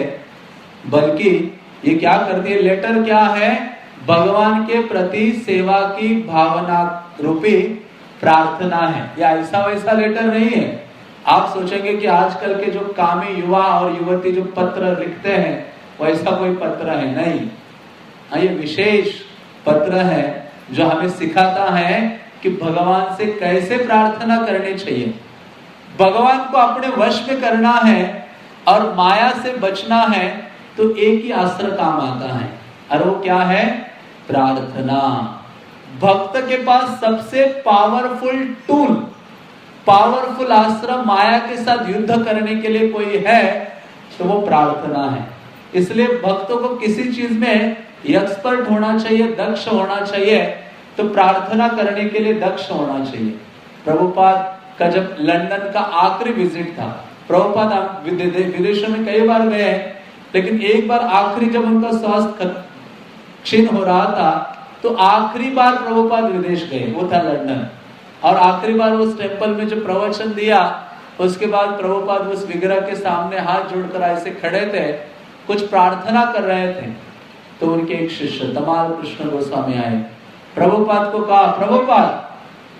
बल्कि ये क्या करती है, लेटर क्या है, भगवान के प्रति सेवा की भावना रूपी प्रार्थना है। या ऐसा वैसा लेटर नहीं है। आप सोचेंगे कि आजकल के जो कामी युवा और युवती जो पत्र लिखते हैं वैसा कोई पत्र है, नहीं। ये विशेष पत्र है जो हमें सिखाता है कि भगवान से कैसे प्रार्थना करनी चाहिए। भगवान को अपने वश में करना है और माया से बचना है तो एक ही अस्त्र काम आता है, और वो क्या है, प्रार्थना। भक्त के पास सबसे पावरफुल टूल, पावरफुल अस्त्र माया के साथ युद्ध करने के लिए कोई है तो वो प्रार्थना है। इसलिए भक्तों को किसी चीज में एक्सपर्ट होना चाहिए, दक्ष होना चाहिए, तो प्रार्थना करने के लिए दक्ष होना चाहिए। प्रभुपाद का जब लंदन का आखिरी विजिट था, प्रभुपाद विदेशों में कई बार गए, लेकिन एक बार आखिरी जब उनका स्वास्थ्य क्षीण हो रहा था तो आखिरी बार प्रभुपाद विदेश गए, वो था लंदन। और आखिरी बार उस टेम्पल में जो प्रवचन दिया, उसके बाद प्रभुपाद उस विग्रह के सामने हाथ जोड़कर ऐसे खड़े थे, कुछ प्रार्थना कर रहे थे। तो उनके एक शिष्य तमाल कृष्ण गोस्वामी आए, प्रभुपाद को कहा, प्रभुपाद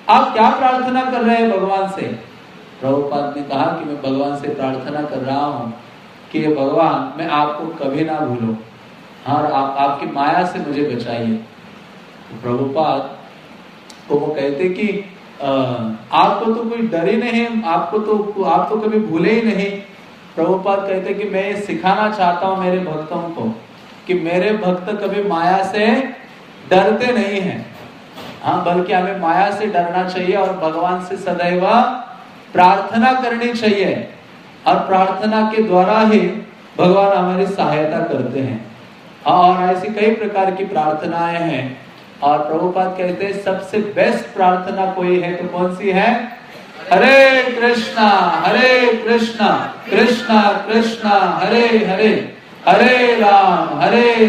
आप क्या प्रार्थना कर रहे हैं भगवान से? प्रभुपाद ने कहा कि मैं भगवान से प्रार्थना कर रहा हूँ कि भगवान मैं आपको कभी ना भूलूं, और आपकी माया से मुझे बचाइए। तो प्रभुपाद को वो कहते कि आपको तो कोई डर ही नहीं, आप तो कभी भूले ही नहीं। प्रभुपाद कहते कि मैं ये सिखाना चाहता हूँ मेरे भक्तों को कि मेरे भक्त कभी माया से डरते नहीं हैं, हाँ, बल्कि हमें माया से डरना चाहिए और भगवान से सदैव प्रार्थना करनी चाहिए, और प्रार्थना के द्वारा ही भगवान हमारी सहायता करते हैं। और ऐसी कई प्रकार की प्रार्थनाएं हैं, और प्रभुपाद कहते हैं सबसे बेस्ट प्रार्थना कोई है तो कौन सी है? हरे कृष्णा कृष्णा कृष्णा हरे हरे, हरे राम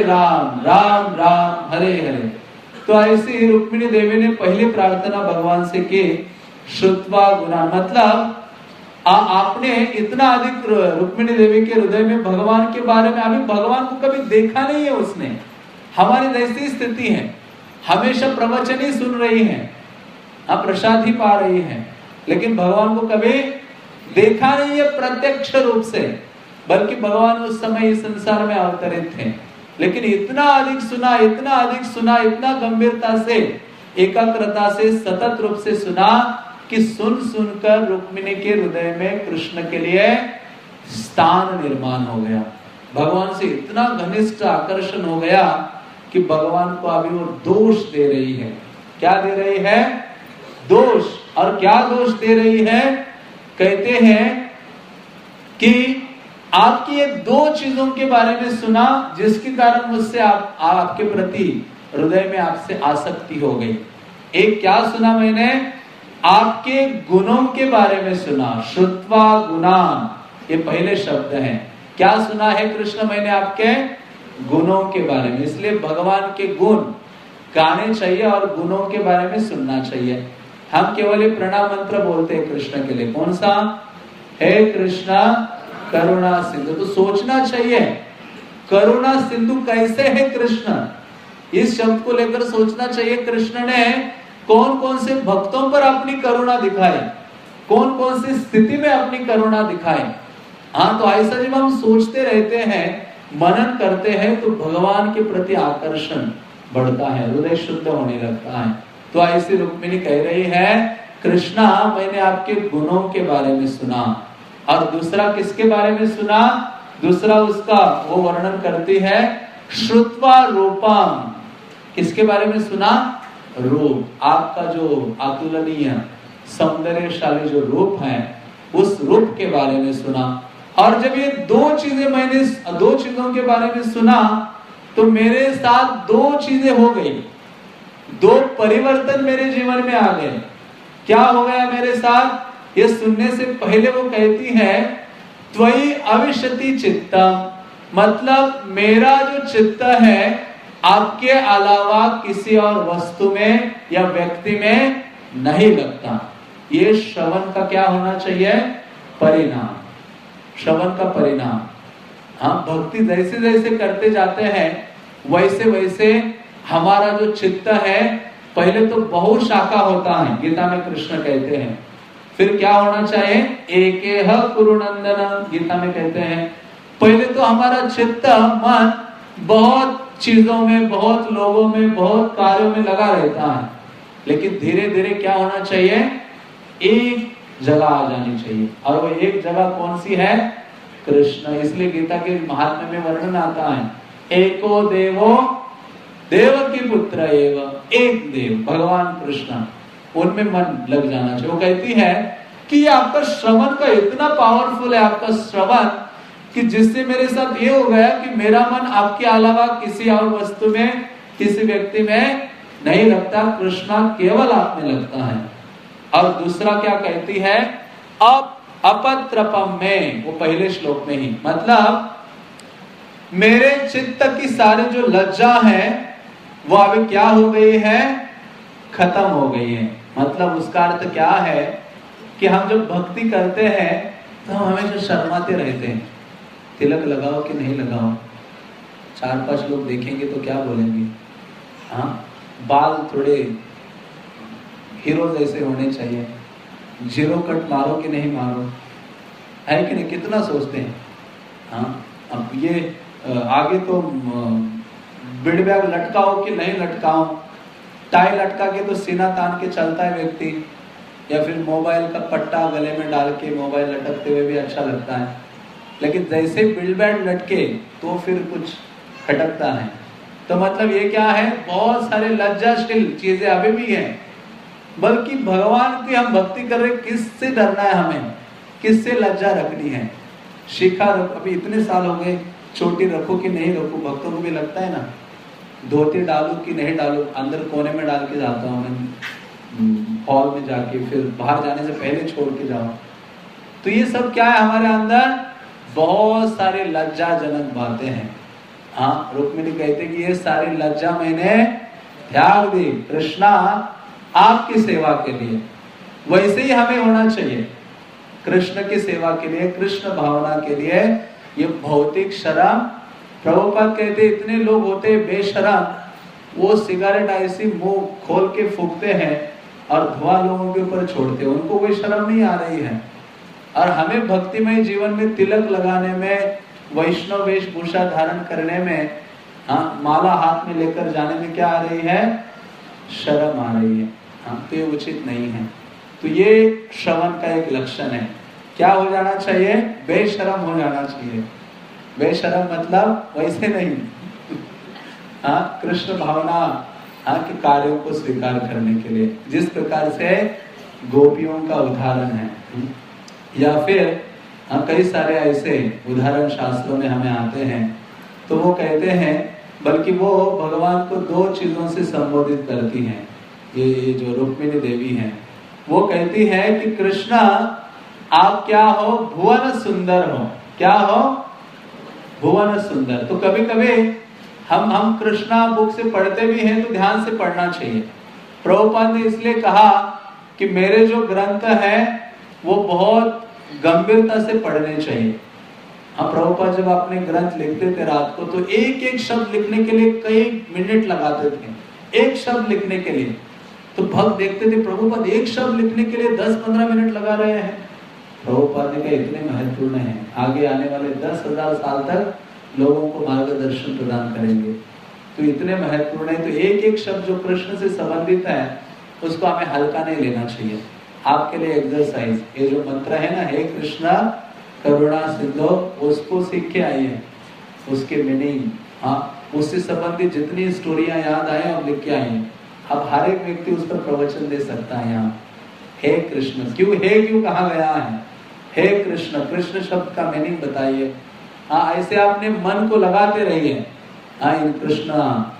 राम राम हरे हरे। तो ऐसी रुक्मिणी देवी ने पहली प्रार्थना भगवान से की, श्रुत्वा गुणा, मतलब आपने इतना अधिक, रुक्मिणी देवी के हृदय में भगवान के बारे में, अभी भगवान को कभी देखा नहीं है उसने। हमारी जैसी स्थिति है, हमेशा प्रवचन ही सुन रही है, प्रसाद ही पा रही है, लेकिन भगवान को कभी देखा नहीं है प्रत्यक्ष रूप से, बल्कि भगवान उस समय इस संसार में अवतरित थे। लेकिन इतना अधिक सुना, इतना गंभीरता से, एकाग्रता से, सतत रूप से सुना कि सुन सुनकर रुक्मिणी के हृदय में कृष्ण के लिए स्थान निर्माण हो गया। भगवान से इतना घनिष्ठ आकर्षण हो गया कि भगवान को अभी वो दोष दे रही है। क्या दे रही है? दोष। और क्या दोष दे रही है? कहते हैं कि आपकी ये दो चीजों के बारे में सुना जिसके कारण मुझसे आपके प्रति हृदय में आपसे आसक्ति हो गई। एक क्या सुना मैंने? आपके गुणों के बारे में सुना, श्रुत्वा गुणान, ये पहले शब्द हैं। क्या सुना है कृष्ण मैंने? आपके गुणों के बारे में। इसलिए भगवान के गुण गाने चाहिए और गुणों के बारे में सुनना चाहिए। हम केवल एक प्रणाम मंत्र बोलते हैं कृष्ण के लिए, कौन सा? हे कृष्णा करुणा सिंधु। तो सोचना चाहिए करुणा सिंधु कैसे है कृष्ण, इस शब्द को लेकर सोचना चाहिए कृष्ण ने कौन कौन से भक्तों पर अपनी करुणा दिखाई, कौन कौन सी स्थिति में अपनी करुणा दिखाई। हाँ, तो ऐसा जब हम सोचते रहते हैं, मनन करते हैं, तो भगवान के प्रति आकर्षण बढ़ता है, हृदय शुद्ध होने लगता है। तो ऐसी रुक्मिणी कह रही है, कृष्णा मैंने आपके गुणों के बारे में सुना। और दूसरा किसके बारे में सुना? दूसरा उसका वो वर्णन करती है, श्रुत्वा रूपम, किसके बारे में सुना? रूप, आपका जो अतुलनीय सौंदर्यशाली जो रूप है, उस रूप के बारे में सुना। और जब ये दो चीजों के बारे में सुना, तो मेरे साथ दो चीजें हो गई, दो परिवर्तन मेरे जीवन में आ गए। क्या हो गया मेरे साथ? ये सुनने से पहले वो कहती है, त्वयि अविशति चित्तम, मतलब मेरा जो चित्त है आपके अलावा किसी और वस्तु में या व्यक्ति में नहीं लगता। ये श्रवण का क्या होना चाहिए? परिणाम, श्रवण का परिणाम। हम भक्ति जैसे जैसे करते जाते हैं, वैसे वैसे हमारा जो चित्त है, पहले तो बहुशाखा होता है, गीता में कृष्ण कहते हैं। फिर क्या होना चाहिए? एकेह कुरुनंदन, गीता में कहते हैं। पहले तो हमारा चित्त, मन बहुत चीजों में, बहुत लोगों में, बहुत कार्यों में लगा रहता है, लेकिन धीरे धीरे क्या होना चाहिए? एक जगह आ जानी चाहिए। और वो एक जगह कौन सी है? कृष्ण। इसलिए गीता के महात्म्य में वर्णन आता है, एको देवो देवकी पुत्र एव, एक देव भगवान कृष्ण, उनमें मन लग जाना चाहिए। वो कहती है कि आपका श्रवण का इतना पावरफुल है, आपका श्रवण, कि जिससे मेरे साथ ये हो गया कि मेरा मन आपके अलावा किसी और वस्तु में, किसी व्यक्ति में नहीं लगता, कृष्णा केवल आप में लगता है। और दूसरा क्या कहती है? अपत्रपम में, वो पहले श्लोक में ही, मतलब मेरे चित्त की सारी जो लज्जा है वो अभी क्या हो गई है? खत्म हो गई है। मतलब उसका अर्थ क्या है कि हम जब भक्ति करते हैं तो हम हमेशा शर्माते रहते हैं, तिलक लगाओ कि नहीं लगाओ, 4-5 लोग देखेंगे तो क्या बोलेंगे, हाँ, बाल थोड़े हीरो जैसे होने चाहिए, जीरो कट मारो कि नहीं मारो, है कि नहीं, कितना सोचते हैं। हाँ, अब ये आगे तो बिड बैग लटकाओ कि नहीं लटकाओ, टाई लटका के तो सीना तान के चलता है व्यक्ति, या फिर मोबाइल का पट्टा गले में डाल के मोबाइल लटकते हुए भी अच्छा लगता है, लेकिन जैसे बिल्ड बैग लटके तो फिर कुछ खटकता है। तो मतलब ये क्या है, बहुत सारे लज्जाशील चीजें अभी भी हैं, बल्कि भगवान की हम भक्ति कर रहे, किससे डरना है हमें, किससे लज्जा रखनी है। शिखा अभी इतने साल हो गए, चोटी रखो कि नहीं रखो, भक्तों को भी लगता है ना, धोती डालू कि नहीं डालू, अंदर कोने में डाल के जाता हूँ मैं हॉल में जाके, फिर बाहर जाने से पहले छोड़ के जाऊं। तो ये सब क्या है, हमारे अंदर बहुत सारे लज्जाजनक बातें हैं। हाँ, रुक्मिणी कहते कि ये सारी लज्जा मैंने त्याग दी कृष्णा आपकी सेवा के लिए। वैसे ही हमें होना चाहिए, कृष्ण की सेवा के लिए, कृष्ण भावना के लिए। ये भौतिक शर्म, प्रभुपाद कहते इतने लोग होते बेशरम, वो सिगरेट ऐसी मुंह खोल के फूकते हैं और धुआं लोगों के ऊपर छोड़ते हैं, उनको कोई शर्म नहीं आ रही है। और हमें भक्तिमय जीवन में तिलक लगाने में, वैष्णव वेशभूषा धारण करने में, हाँ, माला हाथ में लेकर जाने में क्या आ रही है, शर्म आ रही है। हाँ, तो ये उचित नहीं है। तो ये श्रवण का एक लक्षण है। क्या हो जाना चाहिए, बेशरम हो जाना चाहिए। बेशरम मतलब वैसे नहीं, हाँ, कृष्ण भावना, हाँ, के कार्यों को स्वीकार करने के लिए, जिस प्रकार से गोपियों का उदाहरण है, या फिर हाँ, कई सारे ऐसे उदाहरण शास्त्रों में हमें आते हैं। तो वो कहते हैं, बल्कि वो भगवान को दो चीजों से संबोधित करती हैं। ये जो रुक्मिणी देवी हैं, वो कहती है कि कृष्णा आप क्या हो, भुवन सुंदर हो। क्या हो, भुवन सुंदर। तो कभी कभी हम कृष्णा बुक से पढ़ते भी हैं तो ध्यान से पढ़ना चाहिए। प्रभुपाद ने इसलिए कहा कि मेरे जो ग्रंथ हैं वो बहुत गंभीरता से पढ़ने चाहिए। हाँ, प्रभुपाद जब अपने ग्रंथ लिखते थे रात को, तो एक एक शब्द लिखने के लिए कई मिनट लगाते थे, एक शब्द लिखने के लिए। तो भक्त देखते थे, प्रभुपाद एक शब्द लिखने के लिए 10-15 मिनट लगा रहे हैं। प्रभुपाद ने कहा इतने महत्वपूर्ण है, आगे आने वाले 10,000 साल तक लोगों को मार्गदर्शन प्रदान करेंगे, तो इतने महत्वपूर्ण है। तो एक एक शब्द जो कृष्ण से संबंधित है उसको हमें हल्का नहीं लेना चाहिए। आपके लिए एक्सरसाइज, ये जो मंत्र है ना, हे कृष्णा करुणा सिंधु, उसको सीख के आइए, उसके मीनिंग, हाँ, उससे संबंधित जितनी स्टोरियां याद आए और लिख के आइए। अब हर एक व्यक्ति उस पर प्रवचन दे सकता है। यहाँ हे कृष्ण, क्यों कहा गया है, हे कृष्ण, कृष्ण शब्द का मीनिंग बताइए। हाँ, ऐसे आपने मन को लगाते रहिए, हाँ, इन कृष्ण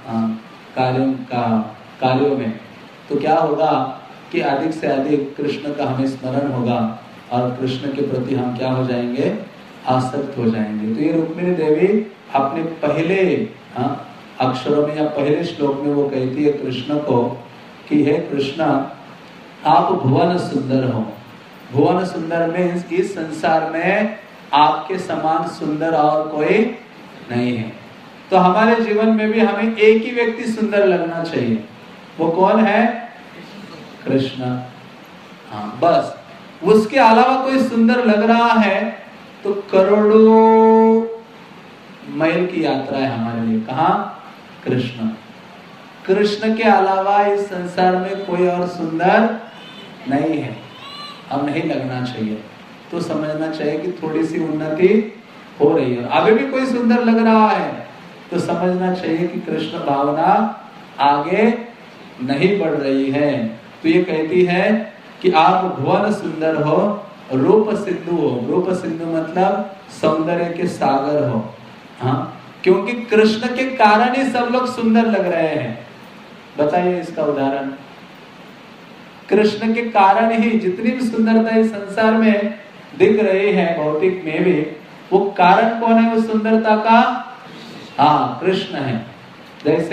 कार्यों में। तो क्या होगा कि अधिक से अधिक कृष्ण का हमें स्मरण होगा और कृष्ण के प्रति हम क्या हो जाएंगे, आसक्त हो जाएंगे। तो ये रुक्मिणी देवी अपने पहले अक्षरों में या पहले श्लोक में वो कहती है कृष्ण को कि हे कृष्ण आप भुवन सुंदर हो। भुवन सुंदर में इस संसार में आपके समान सुंदर और कोई नहीं है। तो हमारे जीवन में भी हमें एक ही व्यक्ति सुंदर लगना चाहिए, वो कौन है, कृष्ण। हाँ, बस उसके अलावा कोई सुंदर लग रहा है तो करोड़ों माइल की यात्रा है हमारे लिए। कहाँ, कृष्ण। कृष्ण के अलावा इस संसार में कोई और सुंदर नहीं है, हम नहीं लगना चाहिए। तो समझना चाहिए कि थोड़ी सी उन्नति हो रही है। अभी भी कोई सुंदर लग रहा है तो समझना चाहिए कि कृष्ण भावना आगे नहीं बढ़ रही है। तो ये कहती है कि आप भुवन सुंदर हो, रूप सिंधु हो। रूप सिंधु मतलब सौंदर्य के सागर हो। हाँ, क्योंकि कृष्ण के कारण ही सब लोग सुंदर लग रहे हैं। बताइए इसका उदाहरण। कृष्ण के कारण ही जितनी भी सुंदरता इस संसार में दिख रही है, भौतिक में भी, वो कारण कौन है उस सुंदरता का? हाँ, कृष्ण है। जैसे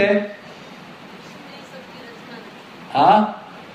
हाँ,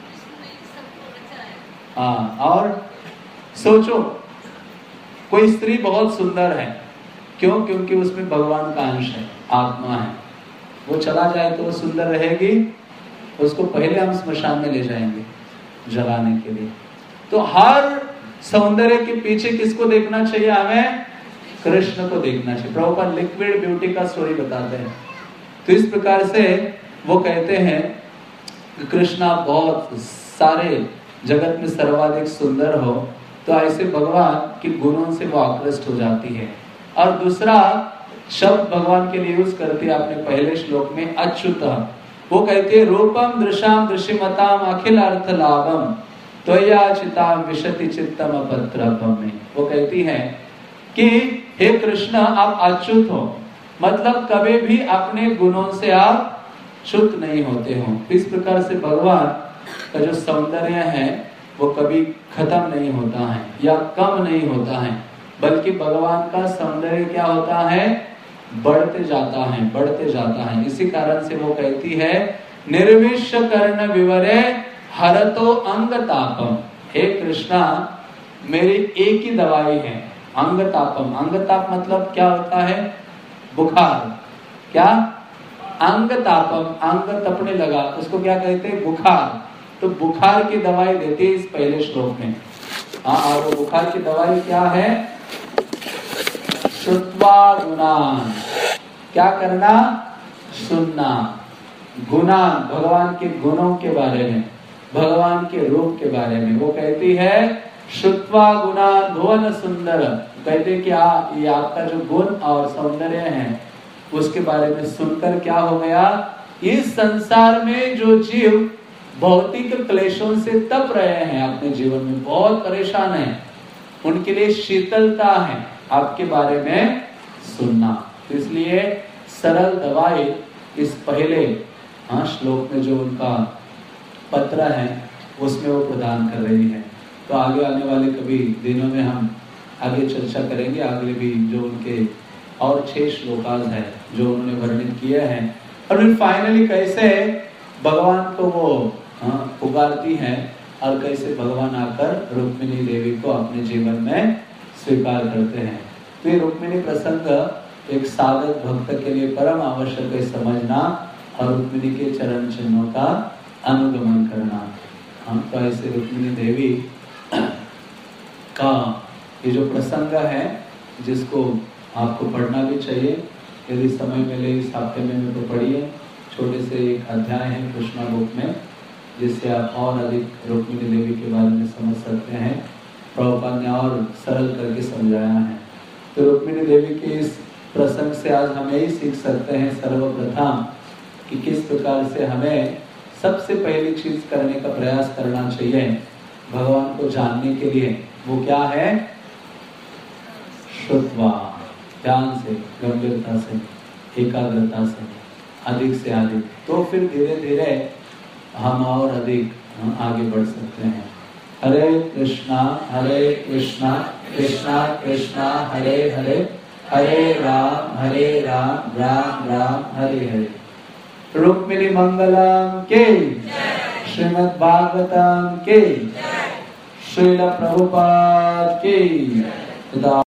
और सोचो कोई स्त्री बहुत सुंदर है, क्यों? क्योंकि उसमें भगवान का अंश है, आत्मा है। वो चला जाए तो वो सुंदर रहेगी, उसको पहले हम स्मशान में ले जाएंगे। जगाने के लिए। तो हर सौंदर्य के पीछे किसको देखना चाहिए? हमें कृष्ण को देखना चाहिए। प्रभुपाद लिक्विड ब्यूटी का स्टोरी बताते हैं। तो इस प्रकार से वो कहते हैं कि कृष्णा बहुत सारे जगत में सर्वाधिक सुंदर हो, तो ऐसे भगवान के गुणों से वो आकृष्ट हो जाती है। और दूसरा शब्द भगवान के लिए यूज करती है आपने पहले श्लोक में, अच्युत। वो कहते हैं रूपम दृशाम दृश्यमताम अखिल अर्थ लाभम त्वया चिताम विशति चित्तम अपत्रपम में वो कहती है कि हे कृष्ण आप अच्युत हो, मतलब कभी भी अपने गुणों से आप च्युत नहीं होते हो। इस प्रकार से भगवान का जो सौंदर्य है वो कभी खत्म नहीं होता है या कम नहीं होता है, बल्कि भगवान का सौंदर्य क्या होता है? बढ़ते जाता है, बढ़ते जाता है। इसी कारण से वो कहती है निर्विश कर्ण विवरे हरतो अंग तापम। हे कृष्णा मेरी एक ही दवाई है, अंग तापम। अंग ताप मतलब क्या होता है? बुखार। क्या? अंग तापम, अंग तपने लगा, उसको क्या कहते हैं? बुखार। तो बुखार की दवाई देती है इस पहले श्लोक में। हाँ, और वो बुखार की दवाई क्या है? श्रुत्वा गुणान। क्या करना? सुनना। गुणान, भगवान के गुणों के बारे में, भगवान के रूप के बारे में। वो कहती है श्रुत्वा गुणान भुवन सुंदर। कहते कि ये आपका जो गुण और सौंदर्य है उसके बारे में सुनकर क्या हो गया? इस संसार में जो जीव भौतिक क्लेशों से तप रहे हैं, अपने जीवन में बहुत परेशान हैं, उनके लिए शीतलता है आपके बारे में सुनना। तो इसलिए सरल दवाई इस पहले श्लोक में जो उनका पत्र है उसमें वो प्रदान कर रही है। तो आगे आने वाले कभी दिनों में हम आगे चर्चा करेंगे, आगे भी जो उनके और 6 श्लोकाज है जो उन्होंने वर्णित किए हैं। और फिर फाइनली कैसे भगवान को वो पुकारती हैं और कैसे भगवान आकर रुक्मिणी देवी को अपने जीवन में स्वीकार करते हैं। तो ये रुक्मिणी प्रसंग एक साधक भक्त के लिए परम आवश्यक है समझना और रुक्मिणी के चरण चिन्हों का अनुगमन करना। हम तो ऐसे रुक्मिणी देवी का ये जो प्रसंग है जिसको आपको पढ़ना भी चाहिए, यदि समय मिले इस हफ्ते में तो पढ़िए। छोटे से एक अध्याय है कृष्णा बुक में जिससे आप और अधिक रुक्मिणी देवी के बारे में समझ सकते हैं। प्रभुपाद ने और सरल करके समझाया है। तो रुक्मिणी देवी के इस प्रसंग से आज हम यही सीख सकते हैं सर्वप्रथम कि किस प्रकार से हमें सबसे पहली चीज करने का प्रयास करना चाहिए भगवान को जानने के लिए। वो क्या है? श्रुत्वा, ध्यान से, गंभीरता से, एकाग्रता से, अधिक से अधिक। तो फिर धीरे धीरे हम और अधिक आगे बढ़ सकते हैं। हरे कृष्णा कृष्णा कृष्णा हरे हरे, हरे राम राम राम हरे हरे। रुक्मिणी मंगलम के, श्रीमद् भागवतम के, श्रील प्रभुपाद की।